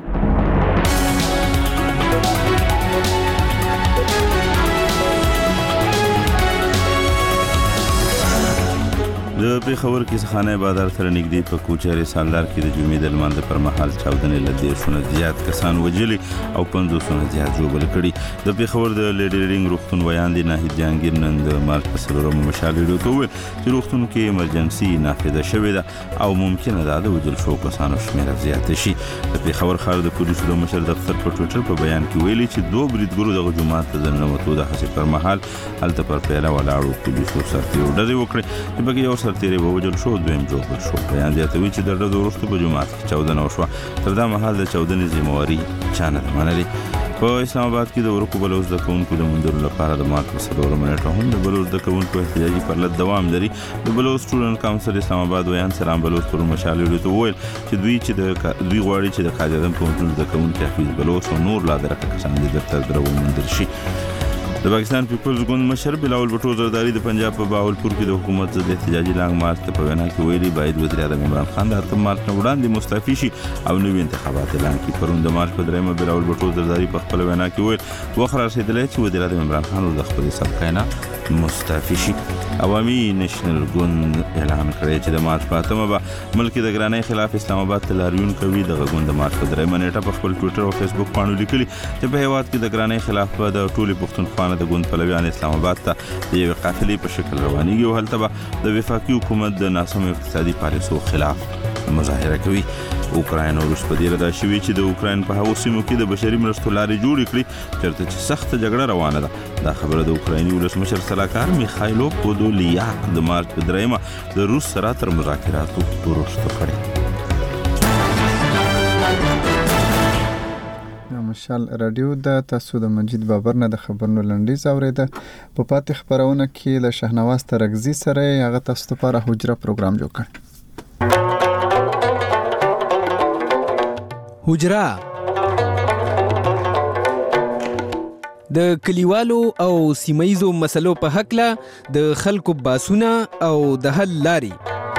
د پیښور کې سخانه بازار سره نږدې په کوچېرې سالدار کې د جمعې د لمانځه پر مهال چاودنې له دېرشو نه زیات کسان وژلي او پنځوسو نه زیات ژوبل کړي. د پیښور د لیډي ریډینګ روغتون ویان دي ناهید جهانګیر نن د مارچ په څلورمه مشال ریډیو ته وویل چې روغتون کې ایمرجنسي نافذه شوې ده او ممکنه ده د وژل شوو کسانو شمېره زیاته شي. د پیښور ښار د پولیسو د مشر دفتر په ټویټر په بیان کې ویلي چې دوه بریدګرو دغه جومات ته د ننوتو د هڅې پر مهال هلته پر پیاله ولاړو پولیسو سرتېرو ډزې وکړې چې پکې یو سرتېری ووژل شو، دویم ژوبل شو. بیان زیاتوي چې د ډزو وروسته په جومات کې چاودنه وشوه. تر دا مهال د چاودنې ذمهواري چا نه ده منلې. په اسلام آباد کې د ورکو بلوچ زده کوونکو د موندلو لپاره د مارچ په څلورمه نیټه هم د بلوچ زده کوونکو احتجاجي پرلط دوام لري. د بلوچ سټوډنټ کاونسل اسلام آباد ویان سلام بلوچ پر مشال ریډیو ته وویل چې دوی چې د دوی غواړي چې د قاضي اعظم پوهنتون زده کوونکي حفیظ بلوچ او نور لا درکه کسان د دفتر در وموندل شي. د پاکستان پیپلز ګوند مشر بلاول بټو زرداری د پنجاب په باولپور کې د حکومت ضد احتجاجي لانګ مارچ ته په وینا کې ویلي باید وزیر اعظم عمران خان د اتم مارچ نه وړاندې مستعفي شي او نوي انتخابات اعلان کړي. پرون د مارچ په درېیمه بلاول بټو زرداری په خپل وینا کې ویل وخت رسېدلی چې وزیر اعظم عمران خان د خپلې سبقې نه مستعفي شي. عوامي نیشنل ګوند اعلان کړی چې د مارچ په اتمه به ملک د ګرانۍ خلاف اسلام آباد ته لاریون کوي. دغه ګوند د مارچ په درېیمه نیټه په خپل ټویټر او فیسبوک پاڼو لیکلي چې په هېواد کې د ګرانۍ خلاف به د ټولې پښتونخوا د ګوند پلویان اسلام آباد ته د یوې قافلې په شکل روانېږي او هلته به د وفاقي حکومت د ناسمو اقتصادي پالیسو خلاف مظاهره کوي. اوکراین او روس په دې ردا شوي چې د اوکراین په هغو سیمو کې د بشري مرستو لارې جوړې کړي چېرته چې سخته جګړه روانه ده. دا خبره د اوکرایني ولسمشر سلاکار میخایلو پودولیاک د مارچ په درېیمه د روس سره تر مذاکراتو وروسته کړې. مشال رادیو د تاسو د مجید بابر نه د خبرونو لنډیز اوریده. په پاتې خبرونه کې له شاهنواز ترکزی سره هغه تاسو لپاره حجره پروګرام جوړ کړ. حجره د کلیوالو او سیمایزو مسلو په حق له د خلکو باسونه او د حل لاري.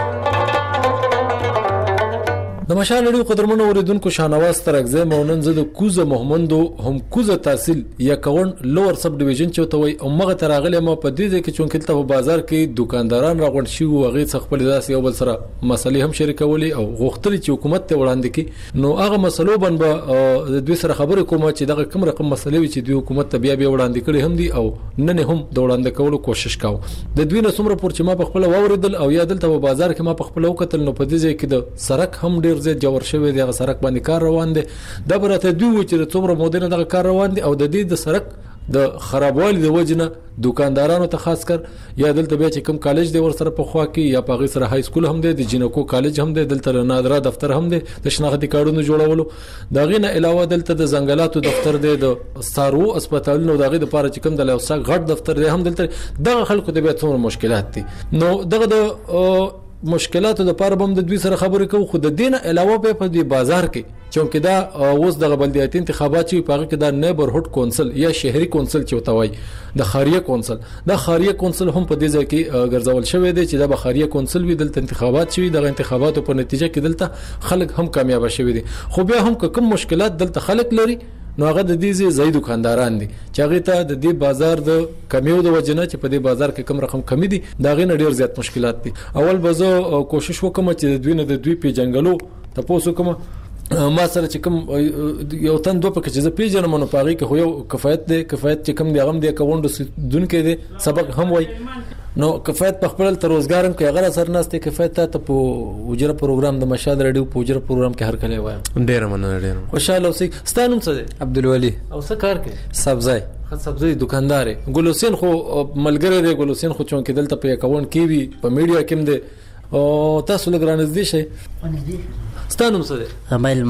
د مشال ریډیو قدرمنو اوریدونکو شاهنواز ترکزی مونن زه د کوزه محمدو هم کوزه تحصیل یا کون لوور سب ډیویژن چوتوي او مغه تراغله ما په دې کې چونکې ته په بازار کې دکانداران راغون شي او هغه څخه خپل داس یو بل سره مسلې هم شریکولي او غوښتل چې حکومت ته وړاندې کړي. نو هغه مسلو باندې د دوی سره خبرې کوم چې دغه کوم رقم مسلې چې دوی حکومت ته بیا بیا وړاندې کړي هم دي او نن هم د وړاندې کولو کوشش کاوه. د دوی نه څومره پور چې ما په خپل ووریدل او یا دلته په بازار کې ما په خپل وکتل نو په دې ځای کې د سرک هم ډیر زیات جوړ شوی دی. هغه سرک باندې کار روان دی. دا برته دوی و چې څومره مودې نه دغه کار روان دی او د دې د سرک د خرابوالي د وجنه دکاندارانو ته خاص کر یا دلته بیا چې کوم کالج دی ور سره په خوا کې یا په غي سره های سکول هم دی د جنکو کالج هم دی دلته نادره دفتر هم دی د شناختی کارونو جوړولو دا غینه علاوه دلته د زنګلاتو دفتر دی د سارو هسپتالونو دا غي د پاره چې کوم د لوسا غټ دفتر دی هم دلته دغه خلکو د بیا څومره مشکلات دي. نو دغه د مشکلاتو د پاره بم د دوی سره خبرې کوو خو د دین علاوه په دې بازار کې چونکه دا اوس د بلدیاتي انتخابات چې په هغه کې د نیبرهډ کونسل یا شهري کونسل چې وتاوي د خاریه کونسل د خاریه کونسل هم په دې ځای کې ګرځول شوی دی چې د خاریه کونسل وی دلته انتخابات شوی د انتخاباتو په نتیجه کې دلته خلک هم کامیاب شوی دي. خو بیا هم کوم مشکلات دلته خلک لري نو هغه د دې ځای دکانداران دي چې هغه ته د دې بازار د کمیو د وجنه چې په دې بازار کې کم رقم کمی دي دا غي ډیر زیات مشکلات دي. اول به زه کوشش وکم چې د دوی نه د دوی په جنگلو تاسو کوم ما سره چې کوم یو تن دوه پکې چې پیژنم نو پاغي کې خو یو کفایت دی کفایت چې کوم دی غم دی کووند دن کې دی سبق هم وای نو کفایت په خپل تر روزګارم کې غیر اثر نهسته کفایت ته په وجره پروګرام د مشال ریډیو په وجره پروګرام کې هر کله وایم ډیر مننه ډیر خوشاله اوسئ. ستانم څه دی؟ عبدالولی. او څه کار کوي؟ سبزی خاص سبزی دکاندار. ګلوسین خو ملګری دی ګلوسین خو چون کې دلته په اکاونټ کې وی په میډیا کې هم دی او تاسو لګرانځ دي شي. ستانم څه دی؟ همایلمان.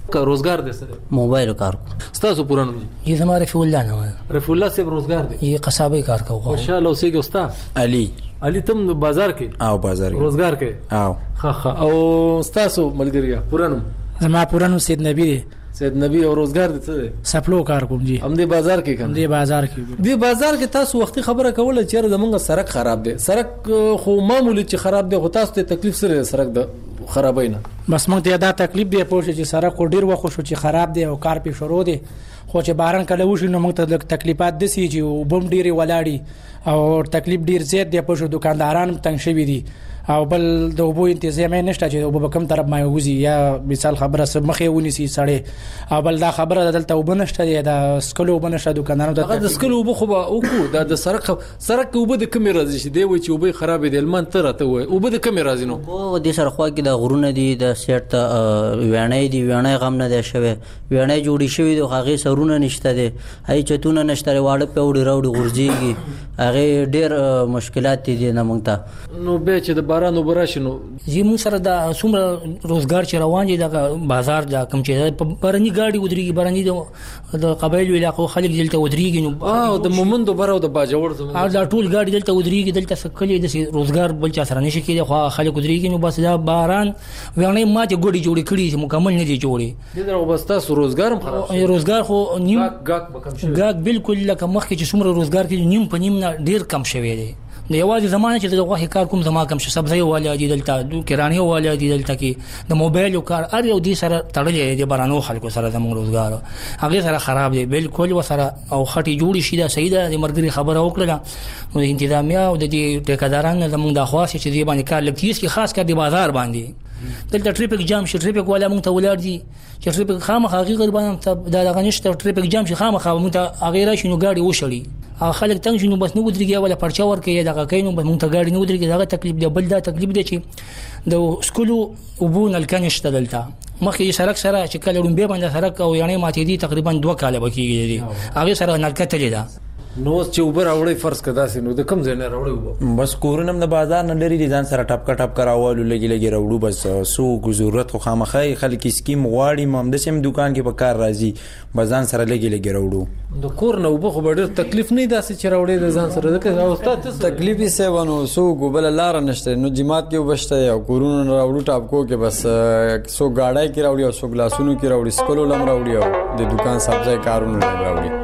का रोजगार दे sir mobile कार स्तासु पुरानो ये हमारे रफीउल الله नाम है रफीउल الله से रोजगार दे ये कसाबे कार का हुआ माशाल्लाह उसी के उस्ताद अली अली तुम बाजार के आओ बाजार के रोजगार के आओ खा खा او स्तासु मलगरिया पुरानो زما पुरानो सैयद नबी दे सैयद नबी और रोजगार दे सपلو کار کوم جی هم دې بازار کې کوم دې بازار کې دې بازار کې تاسو وختي خبره کوله چې زمونږ سړک خراب دی سړک خو معمولی چې خراب دی خو تاسو ته تکلیف سره سړک د خرابای نه بس موږ ته دا تکلیف دی پوه چې سړک ډیر وخت شو چې خراب دی او کار په شروع دی خو چې باران کله وشي نو موږ ته تکلیفات دي چې وبم ډیره ولاړی او تکلیف ډیر زیات دی په شو دکانداران تنگ شوی دي او بل د وبو تنظیم نشته چې وبو کم طرف ما وزي یا مثال خبره سم مخې ونیسي سړی او بل دا خبره دلته وبنشته دی دا سکلو وبنشته دکاندارانو ته د سکلو وبو خو او کو دا د سرک سرک وبو د کمی راځي چې دی و چې وبو خراب دی المان تر ته وای وبو د کمی راځي نو او د سر خوا کې د غرونه دي د سیټ ویانې دي ویانې غم نه دی شوی ویانې جوړی شوی د هغه سرونه نشته دی هي چتونه نشته واړه په وړي راوړي غورځيږي هغه ډیر مشکلات دي نه مونږ ته نو به چې د بارانو براشنو زمو سره د څومره روزګار چې روان دي د بازار د کم چې برني گاډي ودرېږي برني د قبایلو علاقو خلک دلته ودرېږي نو او د مومندو برو د باجوړ زمو او د ټول گاډي دلته ودرېږي دلته سکلي د روزګار بل چا سره نشي کېږي خو خلک ودرېږي نو بس دا باران ونه ماته ګوډي جوړي کړي مکمل نه دي جوړي د درو بس تاسو روزګار هم خراب روزګار خو نیم ګاک بکم شي ګاک بالکل لکه مخکې چې څومره روزګار کې نیم په نیم نه ډیر کم شوی دی د یوازې زمانه چې د غوښې کار کوم زما کم شه سبزی والا دي دلته د کرانه والا دي دلته کې د موبایل کار ار یو دي سره تړلې دي بارانو خلکو سره زموږ روزګار هغه سره خراب دي بالکل وسره او خټي جوړی شي دا صحیح ده د مرګري خبره وکړه نو انتظامیه او د دې ټیکادارانو زموږ د خواص چې دی باندې کار لګیس کې خاص کر د بازار باندې دلته ټریفیک جام شي ټریفیک والا مونږ ته ولر دي چې ټریفیک خامخا غیر باندې ته دا غنښت ټریفیک جام شي خامخا مونږ ته غیر شي نو گاډي وشړي خلک تنگ شنو بس نو ودرېږي ولا پرچا ورکې دغه کینو به مونږ ته گاډي نو ودرېږي دغه تکلیف دی بل دا تکلیف دی چې د سکولو وبون الکنشت دلته مخې سړک سره چې کله رومبه باندې سړک او یعنی ماته دي تقریبا دوه کاله بکیږي دي هغه سره نلکته لیدا نو چې اوبر اورې فرض کدا سي نو د کم ځای نه راوړې بس کورونم د بازار نه لري دي ځان سره ټپکا ټپکا راوالو لګي لګي راوړو بس سو ضرورت خو خامخې خلک سکیم غواړي مم د سیم دکان کې په کار راځي بازار سره لګي لګي راوړو د کور نه وبو خو ډېر تکلیف نه داسې چې راوړې د ځان سره د او استاد تکلیف یې سیونو سو ګوبل لار نشته نو جماعت کې وبشته او کورونو راوړو ټاپکو کې بس سو گاډای کې راوړي او سو ګلاسونو کې راوړي سکولو لم راوړي او د دکان سبزی کارونو راوړي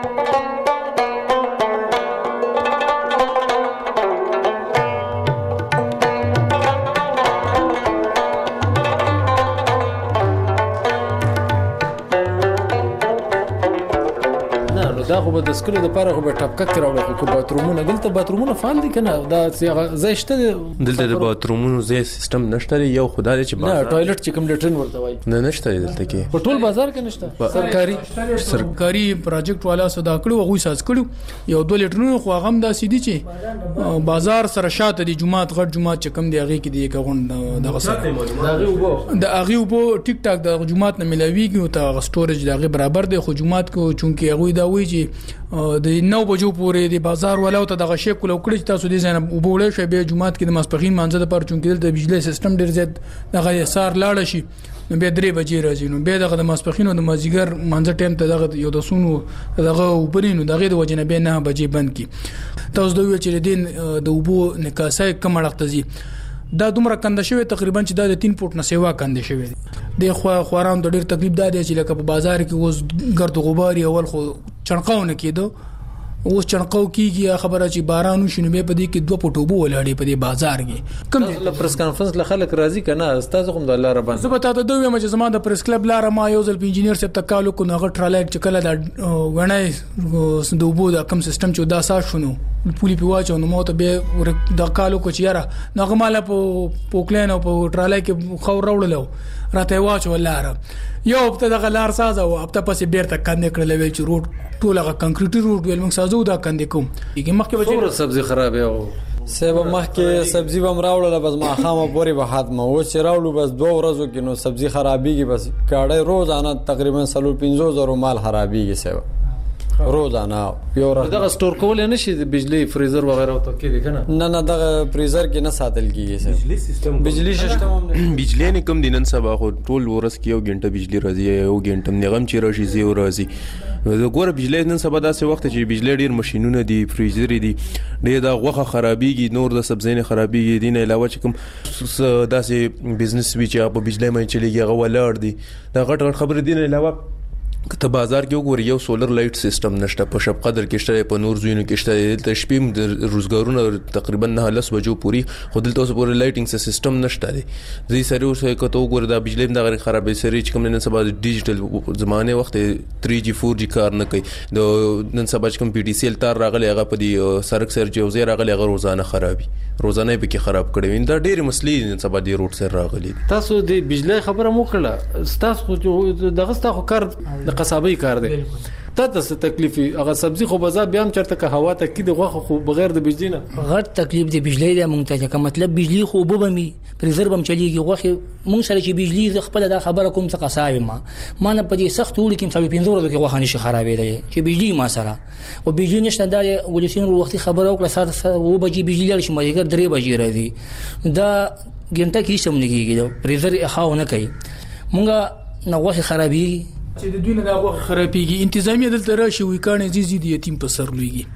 دا خو به د سکلو د پاره خو به ټاپکا کې راوړل خو باترومونه دلته باترومونه فعال دي کنه دا ځای شته دلته د باترومونو ځای سیستم نشته یو خدای چې نه ټایلټ چې کوم لټرین ورته وایي نه نشته دلته کې په ټول بازار کې نشته سرکاري سرکاري پروجیکټ والا صدا کړو هغه ساز کړو یو دوه لټرینو خو هغه هم داسې دي چې بازار سره شاته دي جمعات غټ جمعات چې کوم دی هغه کې دی کغون دغه سره د هغه وبو ټیک ټاک د جمعات نه ملاويږي او ته سټوریج دغه برابر دی خو جمعات کو چونکی هغه دا وایي د نو بجو پورې د بازار ولاو ته دغه شی کولو کړی تاسو د زنه وبوړې شی به جمعات کې د ماسپخین مانځه د پر چونکی د بجلی سیستم ډیر زیات دغه سار لاړ شي نو به درې بجې راځي نو به دغه د ماسپخین او د مازیګر مانځه ټیم ته دغه یو د سونو دغه وبرینو دغه د وجنه به نه بجې بند کی تاسو دوی چې دین د وبو نکاسه کم اړختزي دا دومره کنده شوی تقریبا چې دا د تین فوټ نه سیوا کنده شوی دی خو خواران د ډیر تکلیف دا دی چې لکه په بازار کې اوس ګرد غبار اول خو چنقاونه کېدو اوس چنقاو کیږي خبره چې باران وشنو به پدې کې دوه پټوبو ولاړې پدې بازار کې کوم د پریس کانفرنس له خلک راضي کنه استاد کوم د الله ربان زه به تاسو ته دوی چې زما د پریس کلب لار ما یو ځل انجینیر سره تکالو کو نغه ټرالایټ چې کله دا غنای د وبو د کم سیستم چې دا سات شونو پولی پیواچو نو مو ته به د کالو کو چیرې نغه مال په پوکلین او په ټرالای کې خو راوړلو راته واچو لار یو په دغه لار ساز او په پسې بیرته کاندې کړل ویل چې روډ ټوله کنکریټي روډ ویل موږ سازو دا کاندې کوم یګه مخکې وجه سبزی خراب او سبا مخکې سبزی بم راوړل بس ما خامه پوری به ختمه و چې راوړو بس دوه ورځو کې نو سبزی خرابېږي بس کاړې روزانه تقریبا سلو پنځه زره مال خرابېږي سبا روزانه یو ورځ دغه سٹور کول نه شي د بجلی فریزر وغیرہ او کې دي کنه نه نه دغه فریزر کې نه ساتل کیږي سر بجلی سیستم بجلی سیستم بجلی نه کم دینن سبا خو ټول ورځ کې یو غنټه بجلی راځي یو غنټه نغم چې راشي زی راځي د ګوره بجلی نن سبا داسې وخت چې بجلی ډیر ماشينونه دي فریزر دي ډیر د غوخه خرابيږي نور د سبزینه خرابيږي دین علاوه چې کوم داسې بزنس وی چې په بجلی باندې چلیږي هغه ولر دي دا غټ غټ خبر دین علاوه کته بازار کې وګورئ یو سولر لایټ سیستم نشته په شپ قدر کې شته په نور زوینو کې شته د شپې د روزګارونو تقریبا نه لس بجو پوری خو دلته اوس پورې لایټینګ سیستم نشته دی زی سره اوس کته وګورئ د بجلی د غیر خرابې سری چې کوم نن سبا ډیجیټل زمانه وخت تھری جی فور جی کار نه کوي د نن سبا چې کوم پی ټی سی ال تار راغلی هغه په دې سرک سر جوزي راغلی هغه روزانه خرابي روزانه به کې خراب کړي دا ډېر مسلې نن سبا دی روټ سر راغلي تاسو د بجلی خبره مو کړه تاسو دغه تاسو کار د قصابۍ کار دی تاسو څه تکلیف هغه سبزی خو بازار بیا هم چرته که هوا ته کې د غوخه خو بغیر د بجلی نه غټ تکلیف دی بجلی د مونږ ته که مطلب بجلی خو وبمي پریزر بم چلیږي غوخه مونږ سره چې بجلی خپل د خبره کوم څه قصاوي ما ما نه پدې سخت وړي کوم څه پینځور د غوخه نشي خرابې دی چې بجلی ما سره او بجلی نشته د ولسین وروختي خبره وکړه ساعت و بجې بجلی لري چې مګر درې بجې راځي دا ګنټه کې سم نه کیږي پریزر اخاو نه کوي مونږه نو غوخه خرابي چې د دوی نه د غوښه خرابېږي انتظامیه دلته راشي وي کاڼې زیزي د یتیم په سر لویږي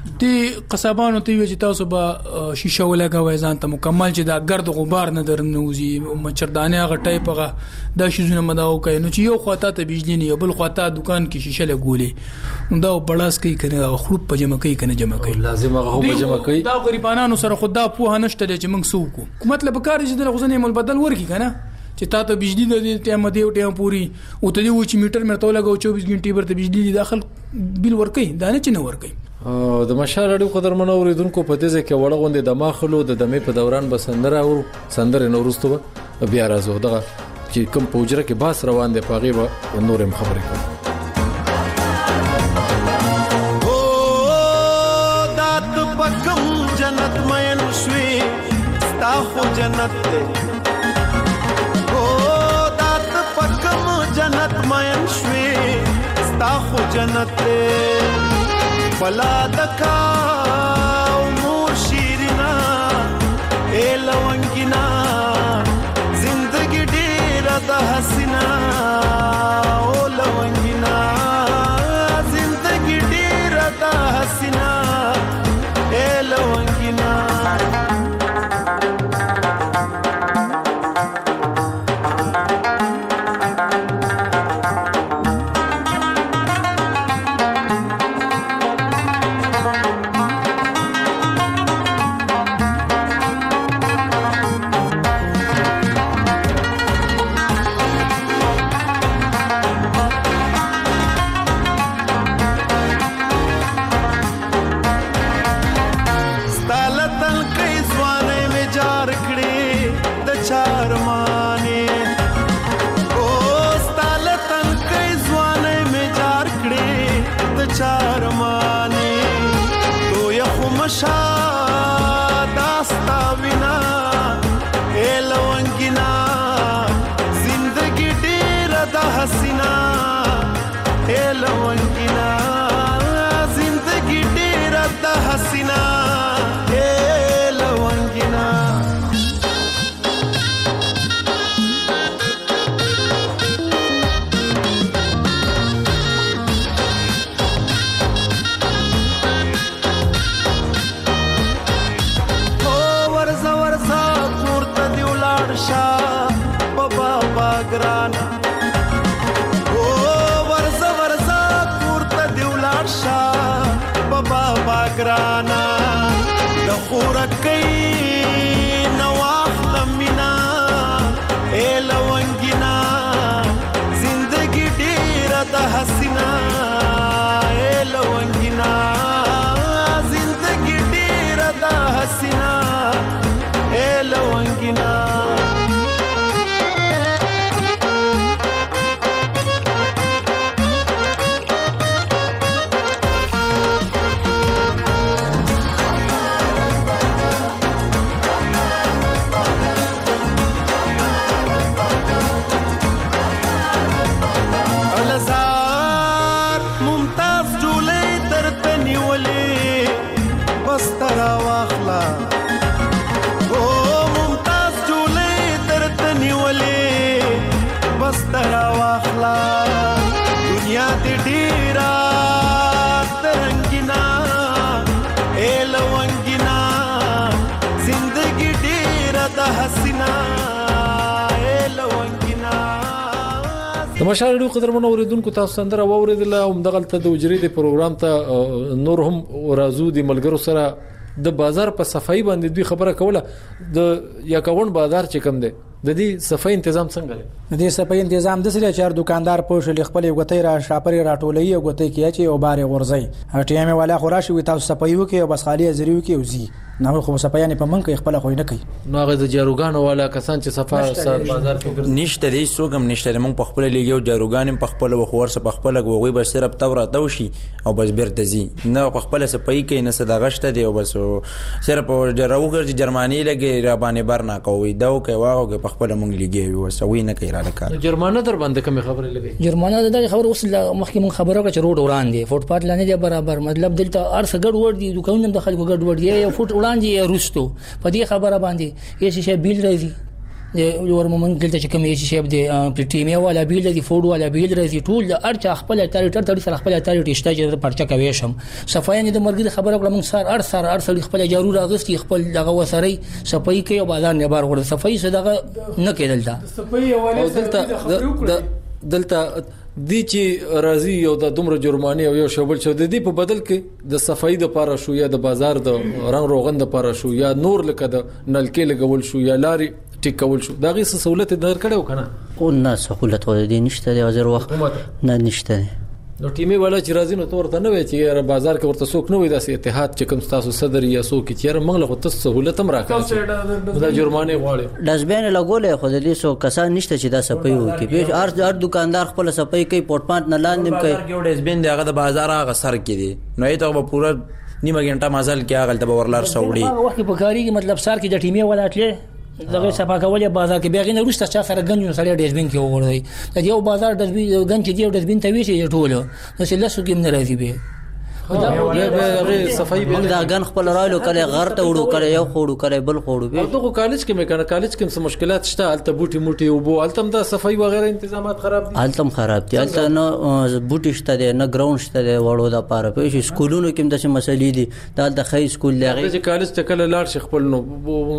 د قصابانو ته وی چې تاسو به شیشه ولګوي ځان ته مکمل چې دا ګرد غبار نه درنوزي مچردانه غټای پغه دا شیزونه مداو کوي نو چې یو خواته ته بجلی نه بل خواته دکان کې شیشه لګولې دا بلاس کوي کنه خروب په جمع کوي کنه جمع کوي لازم هغه په جمع کوي دا غریبانو سره خدا په نشته چې موږ سوکو مطلب کار چې د غزنې مل بدل ورکی کنه چې تا ته بجلی د ټیم دی ټیم پوری او ته دی و چې میټر مرته لګاو چوبیس غنټې برته بجلی داخل بل ورکي دا نه چې نه ورکي د مشال اړو قدر منوریدونکو په دې ځکه وړه غوندې د ماخلو د دمې په دوران بسندره او سندره نورستو بیا راځو دغه چې کوم پوجره کې باس روان دی پاغي و نورم خبرې کوم او دات پکم جنت مې نشوي ستا خو جنت ته جنت مین شوی ستا خو جنت تے بلا دکا مور شیرنا اے لونگینا زندگی ډیر د حسینا او لونگینا زندگی ډیر د حسینا اے لونگینا گرانا د خورکې نواخ لمینا اے لونگینا زندگی ډیر د حسینا اے لونگینا زندگی ډیر د حسینا اے لونگینا دنیا دې ډیرا ترنګینا اے لونګینا زندگی ډیرا د حسینا اے لونګینا. د مشال ډیرو قدرمنو اوریدونکو تاسو سندره واوریدل او دغلته د وجری د پروګرام ته نور هم رازو د ملګرو سره د بازار په صفائی باندې دوی خبره کوله. د یا کون بازار چې کم دی د دې صفائی تنظیم څنګه دی؟ د دې صفائی تنظیم د سره چار دکاندار په شل خپل غوتې را شاپري راټولې او غوتې کیه چې او بارې ورځي ټیم والا خوراشي وي تاسو صفائی وکي او بس خالی ازریو کې وزي نه خو صفائی نه په من کې خپل خو نه کوي. نو هغه د جاروګان والا کسان چې صفا سر بازار کې نشته دي سوګم نشته مونږ په خپل لګیو جاروګان په خپل وخور سره په خپل غوي بس صرف تور توشي او بس بیرته زی نه په خپل صفائی کې نه صداغشته دی او بس صرف جاروګر جرمانی لګي را باندې برنا کوي دا او کوي واغه په خپل مونږ لګي وسوي نه کوي را کار. جرمانه در باندې کوم خبره لګي؟ جرمانه د خبر اوس مخکې مون خبره کړه چې روډ وران دي فوټ پات لاندې دی برابر مطلب دلته ارس ګډ ور دي دکانونه د خلکو ګډ ور دي یو فوټ وړاندې رستو په دې خبره باندې هیڅ شی بیل راځي د ور مومن دلته چې کوم هیڅ شی د پټیمیا والا بیل دي فوډ والا بیل راځي ټول د ارچ خپل تاریټر تر سره خپل تاریټ شته چې پرچا کوي شم صفای نه د مرګ خبره کړم سر ار سر ار سړي خپل جارو راغستي خپل دغه وسري صفای کوي او بازار نه بار ور صفای صدقه نه کېدل دا صفای حواله دلته دلته دی چې راضي یو د دومره جرمانه او یو شوبل شو د دې په بدل کې د صفائی د پاره شو یا د بازار د رنگ روغن د پاره شو یا نور لکه د نلکې لګول شو یا لاري ټیک کول شو دا غي سہولت در کړو کنه او نه سہولت ولې دي نشته د ازر وخت نه نشته. نو ټیمي والا چې راځي نو تورته نه وي چې بازار کې ورته څوک نه وي داسې اتحاد چې کوم تاسو صدر یا څوک چې منغله خو تاسو سہولت هم راکړي دا جرمانه غواړي داسبین لګولې خو د دې سو کسان نشته چې دا صفائی وکړي به هر هر دکاندار خپل صفائی کوي پورت پانت نه لاندې کوي یو داسبین دی هغه د بازار هغه سر کې دی نو ایته په پورا نیمه غنټه مازال کې هغه د ورلار سوړي وخت په کاری کې مطلب سر کې د ټیمي والا تلې دغه صفا کولې بازار کې بیا غنه روسته چا سره غنجو سره ډسبین کې وګورئ د یو بازار ډسبین غن چې دی ډسبین ته وی چې ټولو نو چې لاسو کې نه راځي به دا به صفائی به دا غن خپل رالو کله غر ته وړو کله یو خوړو کله بل خوړو به دغه کالج کې مې کنه کالج کې څه مشکلات شته الته بوټي موټي او بو الته دا صفائی وغیرہ تنظیمات خراب دي الته خراب دي الته نو بوټي شته نه ګراوند شته وړو دا پاره په سکولونو کې د څه مسلې دي دا د خې سکول لغه چې کالج ته کله لاړ شي خپل نو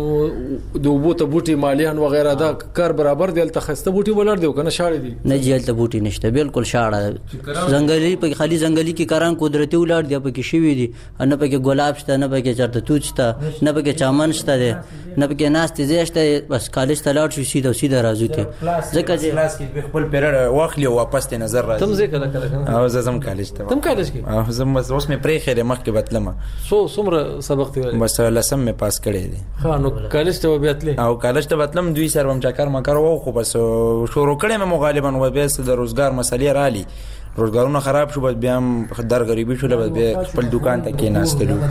د بو ته بوټي مالیان وغیرہ دا کار برابر دي الته خسته بوټي ولر دي کنه شاړې دي نه جیل ته بوټي نشته بالکل شاړه ځنګلي په خالي ځنګلي کې کاران قدرتي ولر دی په کې شوی دي نه پکې ګلاب شته نه پکې چرته توت شته نه پکې چمن شته نه پکې ناست زیشته بس کالج ته لاړ شو سیده سیده راځو ته ځکه چې کلاس کې خپل پیریډ واخلي او واپس ته نظر راځي تم ځکه کله کله او زم کالج ته تم کالج کې او زم اوس مې پرې خېره مخ کې بتلم سو سمره سبق دی بس لسم مې پاس کړی دی ها نو کالج ته بیاتلې او کالج ته بتلم دوی سره هم چکر مکر وو خو بس شروع کړم مې غالبا و به د روزګار مسلې رالي روزګارونه خراب شو بس بیا هم در غریبي شو بس بیا خپل دکان ته کې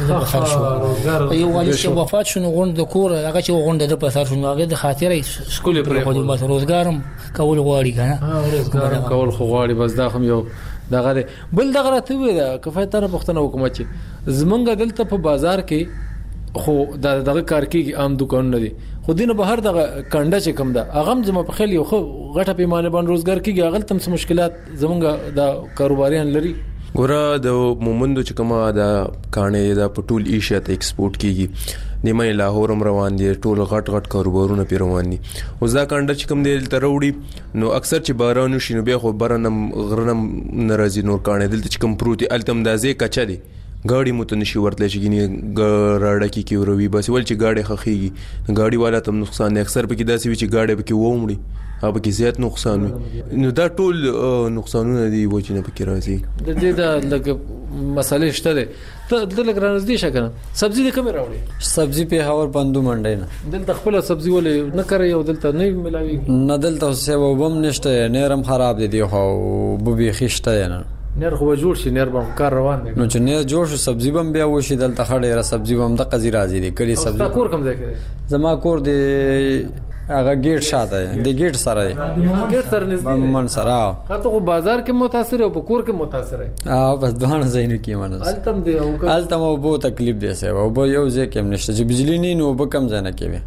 ناستلو یو والي چې وفات شونه غوند د کور هغه چې غوند د په سر شونه هغه د خاطرې سکول پر خو بس روزګارم کول غواړي کنه روزګار کول خو غواړي بس دا هم یو دغه بل دغه راته وي دا کفایت نه پښتنه حکومت چې زمونږ دلته په بازار کې خو دا دغه کار کې عام دکانونه دي خو دینه بهر دغه کنده چې کم ده هغه زما په خیال یو خو غټه پیمانه باندې روزګار کېږي هغه تم څه مشکلات زمونږ د کاروباریان لري ګوره د مومندو چې کومه د کانې د پټول ایشیا ته ایکسپورټ کیږي نیمه لاهور هم روان دي ټول غټ غټ کاروبارونه پی روان دي اوس دا کانډه چې کوم دی تر وړي نو اکثر چې بارانو شي نو بیا خو برنم غرنم ناراضي نور کانې دلته چې کوم پروتي التم دازې کچا دي गाड़ी مو ته نشي ورتلې چې ګینه راړه کې کې وروي بس ول چې गाड़ी خخيږي गाड़ी والا تم نقصان اکثر په کې داسې وي چې गाड़ी په کې وومړي هغه کې زیات نقصان وي نو دا ټول نقصانونه دي و چې نه پکې راځي د دې دا لکه مسالې شته ده ته د لګ رانځدي شکنه سبزی د کوم راوړي سبزی په هاور بندو منډه نه دلته خپل سبزی ولې نه کوي او دلته نه ملاوي نه دلته سه وبم نشته نرم خراب دي دی خو بوبي خشته نه نیر خو جوړ شي نیر به کار روان دی نو چې نیر جوړ شو سبزی بم بیا وشي دلته خړې را سبزی بم د قزی راځي دی کړي سبزی تا کور کوم ځای کې زما کور دی هغه گیټ شاته دی گیټ سره دی گیټ سره نږدې من سره هغه خو بازار کې متاثر او په کور کې متاثر دی او بس دوه زینو کې منځ التم دی او التم او بو تکلیف دی سه او بو یو ځای کې نشته چې بجلی نه نو به کم ځنه کوي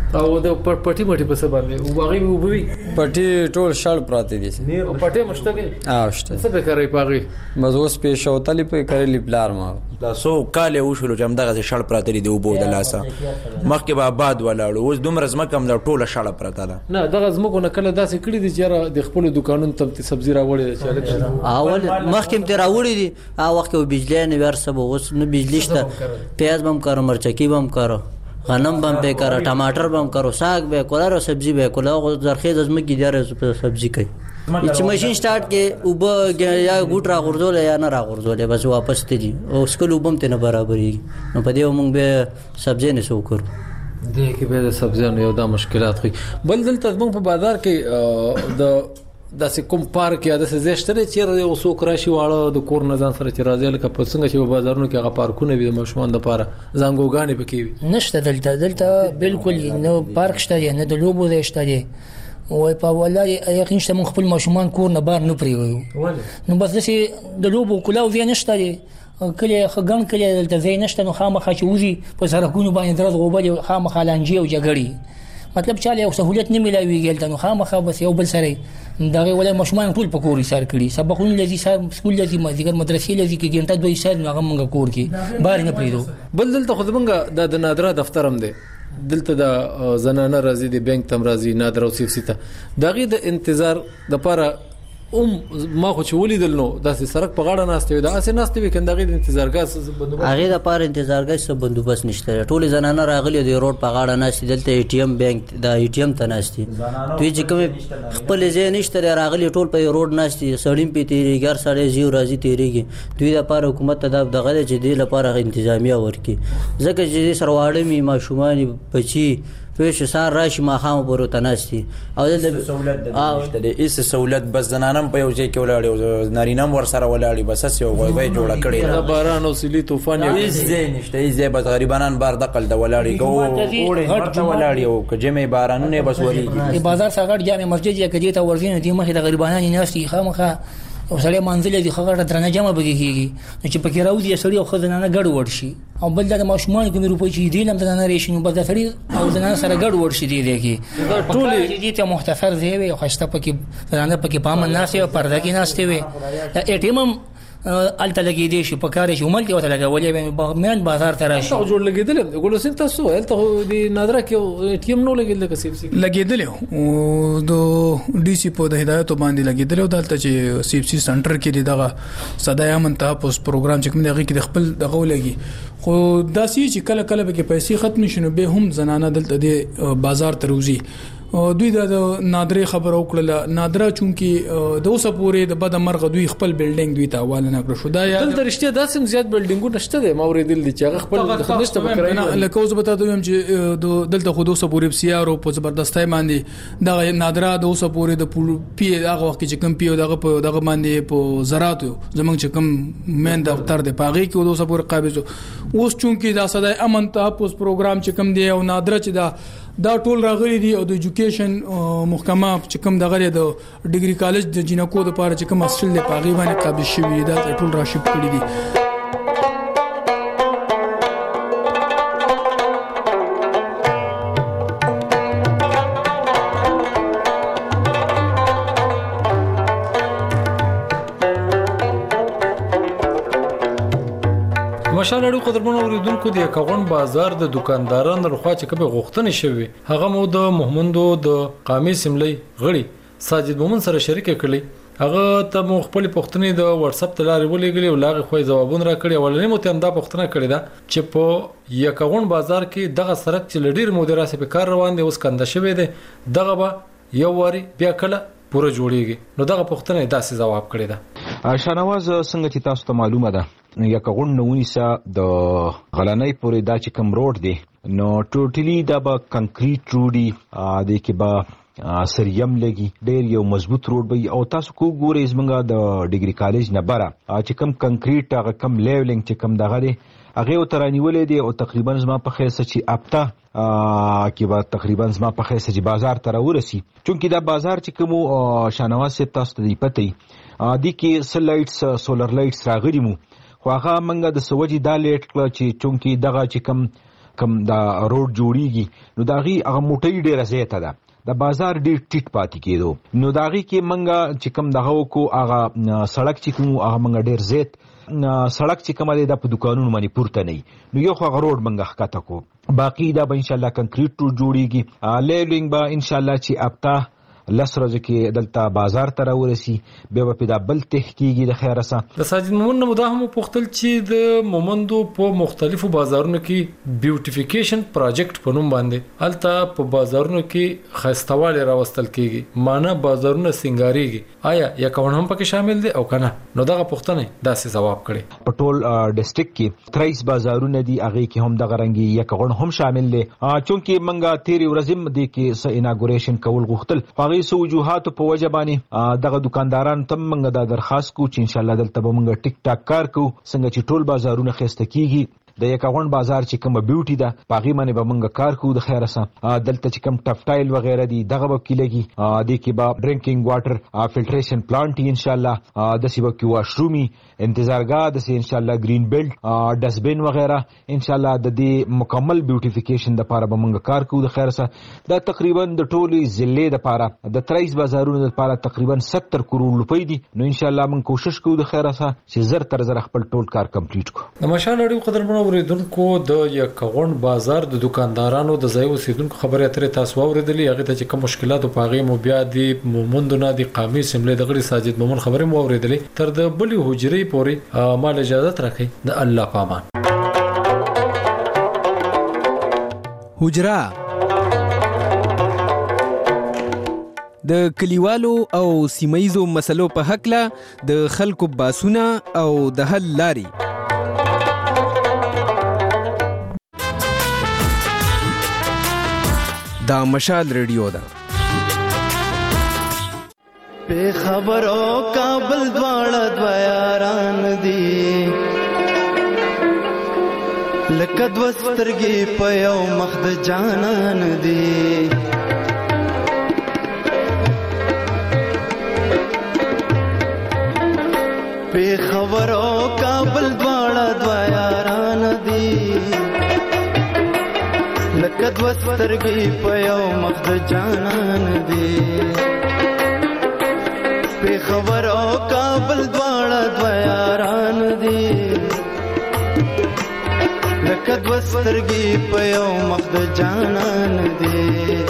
او د پټي مټي په څه باندې او هغه وبوي پټي ټول شړ پراته دي او پټي مشته کې اه شته څه به کوي پاغي مزوس په شوتلی په کړلی بلار ما دا سو کال وشلو چې همدغه شړ پراته دي وبو د لاسه مخکې به آباد ولاړو اوس دومره زمکه هم دا ټوله شړ پراته ده نه دغه زمکو نه کله داسې کړی دي چې د خپل دکانونو ته سبزی راوړي چې اول مخکې ته راوړي دي هغه وخت بجلی نه ورسبه اوس نه بجلی شته پیاز بم کارو مرچکی بم کارو غنم بم به کارو ټماټر بم کارو ساگ به کولارو سبزی به کولارو زرخیز از مکی دیاره سبزی کوي چې ماشین سٹارټ کې او به یا ګوټ را غورځول یا نه را غورځول بس واپس ته دي او سکل وبم ته نه برابرې نو په دې موږ به سبزی نه سو کړو دې کې به سبزیانو یو دا مشکلات خي بل دلته موږ په بازار کې د داسې کوم پارک یا داسې زیشتره چې یو څوک راشي واړه د کور نه ځان سره چې راځي لکه په څنګه چې په بازارونو کې هغه پارکونه وي د ماشومان لپاره زنګوګانې پکې وي نشته دلته دلته بالکل نو پارک شته نه د لوبو ځای شته دی او په ولای یقین شته مخ خپل ماشومان کور نه بار نه پریوي نو بس داسې د لوبو کلاو ځای نشته دی کله خګن کله دلته ځای نشته نو خامخا چې وځي په سرکونو باندې درز غوبل خامخا لانجی او جګړې مطلب چاله یو سہولت نه ملاويږي نو خامخا بس یو بل سره دغه ولې مشمان ټول په کور سره کړی سبقونه لذي سره سکول لذي مازیګر مدرسې لذي کې ګنټه دوی سره هغه موږ کور کې بار نه پریدو بل دلته خو موږ د نادره دفترم دی دلته د زنانه راځي د بانک تم راځي نادره او سیفسیته دغه د انتظار د لپاره ام ما خو چې ولیدل نو داسې سرک په غاړه ناشته وي دا اسې ناشته وي کنده د انتظارګاه بندوبست هغه د پاره انتظارګاه سب بندوبست نشته ټول زنانه راغلي د روډ په غاړه ناشته دلته ای ټی ایم بانک د ای ټی ایم ته ناشته دوی چې کوم خپل ځای نشته راغلي ټول په روډ ناشته سړیم په تیریګر سړی زیو راځي تیریږي دوی د پاره حکومت ته دغه چې دی لپاره انتظامیه ورکي ځکه چې سرواړې می ماشومان بچي پېښه سار راشي ما خام پرو تناستي او د سہولت نشته د ایس سہولت بس زنانم په یو ځای کې ولاړ نارینم ور سره ولاړ بس یو وای وای جوړه کړی دا باران او سلی طوفان یو ایس ځای نشته ایس ځای بس غریبانان بار دقل د ولاړ کو ورته ولاړ یو کجمه بارانونه بس وریږي بازار څنګه جامع مسجد یا کدی ته ورځین دي مخه د غریبانان ناشتي خامخه او سړی منځل دي خغه درنه جمع بګیږي نو چې پکې راوځي سړی او خزانه ګډ ور شي او بل د ماشومان کوم روپۍ چې دی لم د نه ریشي نو بل د سړی او د نه سره ګډ ور شي دی دی ټول دې ته مختصر دی وي خو شته پکې درنه پکې پام نه سي پرده کې ناشته وي ا ټی ایم الته لګې دي شي په کار شي ملته وته لګولې به مېن بازار ته راشي او جوړ لګېدل ګولو سین تاسو الته د نادره کې ټی ایم نو لګېدل کسب سي لګېدل او د ډي سي په د هدایت باندې لګېدل او دلته چې سی اف سی سنټر کې دغه صدایا منته پوس پروګرام چې کوم دغه کې خپل دغه لګي خو داسې چې کله کله به پیسې ختم شونه به هم زنانه دلته د بازار ته روزي دوی د نادره خبر او کړل نادره چونکی د اوسه پورې د بد مرغ دوی خپل بلډینګ دوی ته حواله نه کړ شو دا یا دلته رښتیا داسې زیات بلډینګونه نشته د ماوریدل دي چې هغه خپل نشته بکرای نه لکه اوس به تاسو هم چې دلته خو د اوسه پورې سیارو په زبردستۍ باندې دا نادره د اوسه پورې د پی هغه وخت چې کم پی دغه په دغه باندې په زراعت زمونږ چې کم مین دفتر د پاغي کې د اوسه پورې قابض اوس چونکی دا صدای امن ته پوس پروګرام چې کم دی او نادره چې دا دا ټول راغلي دي او د ایجوکیشن محکمه چې کوم دغه د ډیګري کالج د جنکو د پاره چې کوم اصل د پاغي باندې قابل شوی دا ټول راشپ کړی دي مشالړو قدرمنو اوریدونکو د کغون بازار د دکاندارانو لخوا چې کوم غوښتنې شوی هغه مو د محمدو د قامي سملي غړي ساجد مومن سره شریک کړي هغه ته مو خپل پوښتنې د واتس اپ تلارې ولېګلې او لاغه خو ځوابونه راکړي ولنې مو ته انده پوښتنه کړې ده چې په یکغون بازار کې دغه سرک چې لډیر مدیره سي په کار روان دي اوس کنده شوی دی دغه به یو واری بیا کله پوره جوړیږي نو دغه پوښتنه داسې جواب کړی ده شانواز څنګه چې تاسو ته معلومه ده یکغون نونیسا د غلانای پورې دا چې کم روډ دی نو ټوټلی دا به کنکریټ روډي د کې با سریم لګي ډېر یو مضبوط روډ به او تاسو کو ګورئ زمونږ د ډیګري کالج نه بره چې کم کنکریټ هغه کم لیولینګ چې کم دغه دی هغه ترانیولې دی او تقریبا زما په خیسه چې اپتا کې به تقریبا زما په خیسه چې بازار ته راورسي چونکی دا بازار چې کوم شانواز سے تاسو ته دی پته دی کې سلایټس سولر لایټس راغلي مو خو هغه منګه د سوجي دا لیټ کړ چې چونکی دغه چې کم کم دا روډ جوړیږي نو داغي هغه موټی ډیره زیاته ده د بازار ډیر ټیټ پاتې کېدو نو داغي کې منګه چې کم دغه کو هغه سړک چې کوم هغه منګه ډیر زیات سړک چې کومه ده په دکانونو باندې پورته نه نو یو خو روډ منګه ښکته کو باقی دا به ان شاء الله کنکریټ ټور جوړیږي لیولینګ به ان شاء الله چې اپتا لس ورځې کې دلته بازار ته راورسي بیا به په دا بل تحقیقي د خیره سره د ساجد مومند نه مداهم پوښتل چې د مومندو په مختلفو بازارونو کې بیوټیفیکیشن پروجیکټ په نوم باندې الته په بازارونو کې خاصتواله راوستل کیږي معنی بازارونه سنگاریږي آیا یا کون هم پکې شامل دي او کنه نو دغه پوښتنه داسې جواب کړي په ټول ډیسټریکټ کې تریس بازارونه دي هغه کې هم دغه رنګي یا کون هم شامل دي چونکه منګه تیری ورځم دي کې س اناګوریشن کول غوښتل هغه سو وجوهات په وجه باندې دغه دکانداران تم منګه د درخواست کو چې ان شاء الله دلته به منګه ټیک ټاک کار کو څنګه چې ټول بازارونه خسته کیږي د یکاغون بازار چې کوم بیوټي ده پاغي باندې به منګه کار کو د خیره سره دلته چې کوم ټفټایل وغیرہ دي دغه به کیلګي د کې به ډرینکینګ واټر فلټریشن پلانټ ان شاء الله د سی به کې واشرومي انتظارګاه د سي ان شاء الله گرین بیلټ ډسبین وغیرہ ان شاء الله د دې مکمل بیوټیفیکیشن د لپاره به منګه کار کو د خیره سره دا تقریبا د ټولي ضلع د لپاره د تریس بازارونو د لپاره تقریبا ستر کروڑ روپۍ دي نو ان شاء الله موږ کوشش کوو د خیره سره چې زر تر زر خپل ټول کار کمپلیټ کو د مشال اړیو قدرمنو اوریدونکو د یکغون بازار د دکاندارانو د ځای اوسیدونکو خبرې اترې تاسو اوریدلې هغه ته چې کوم مشکلات او پاغي مو بیا د مومندونه د قامي سملې د غړي ساجد مومن خبرې مو اوریدلې تر د بلی حجرې پورې مال اجازه راکړي د الله پامان حجرا د کلیوالو او سیمایزو مسلو په حق له د خلکو باسونه او د حل لاري دا مشال ریډیو ده په خبرو کابل دواړه دویاران دي لکه دوه سترګې په یو مخ د جانان دي په خبرو کابل دواړه دویاران دي لکه دوه سترګې په یو مخ د جانان دي په خبرو کابل دواړه دویاران دي لکه دوه سترګې په یو مخ د جانان دي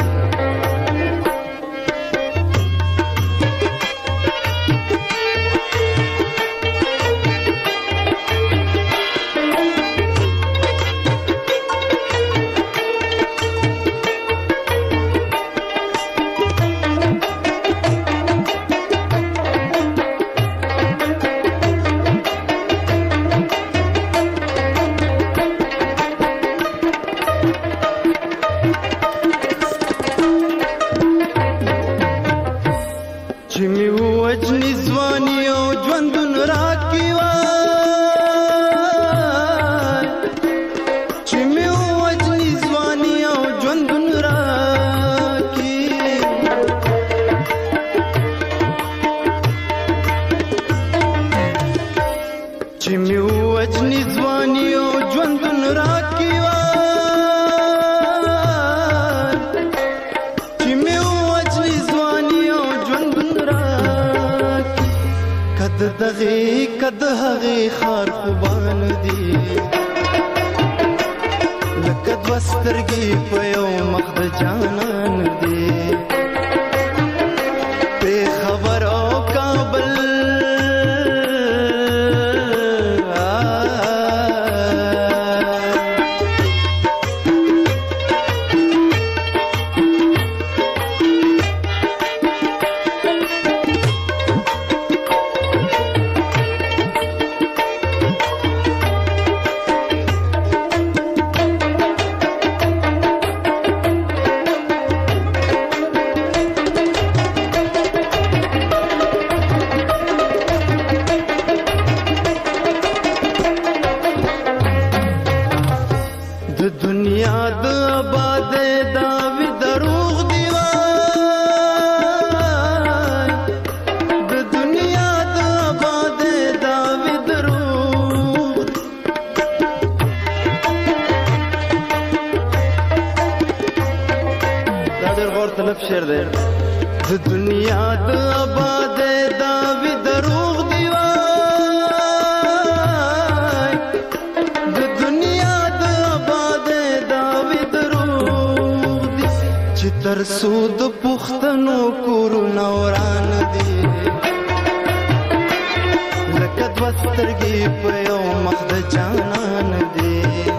غضب شعر دی د دنیا د آباد دا وی دروغ دی وای د دنیا د آباد دا وی دروغ دی چې تر سود پختنو کورونه وران دی لکه دوه سترګې په یو مخ د جانان دی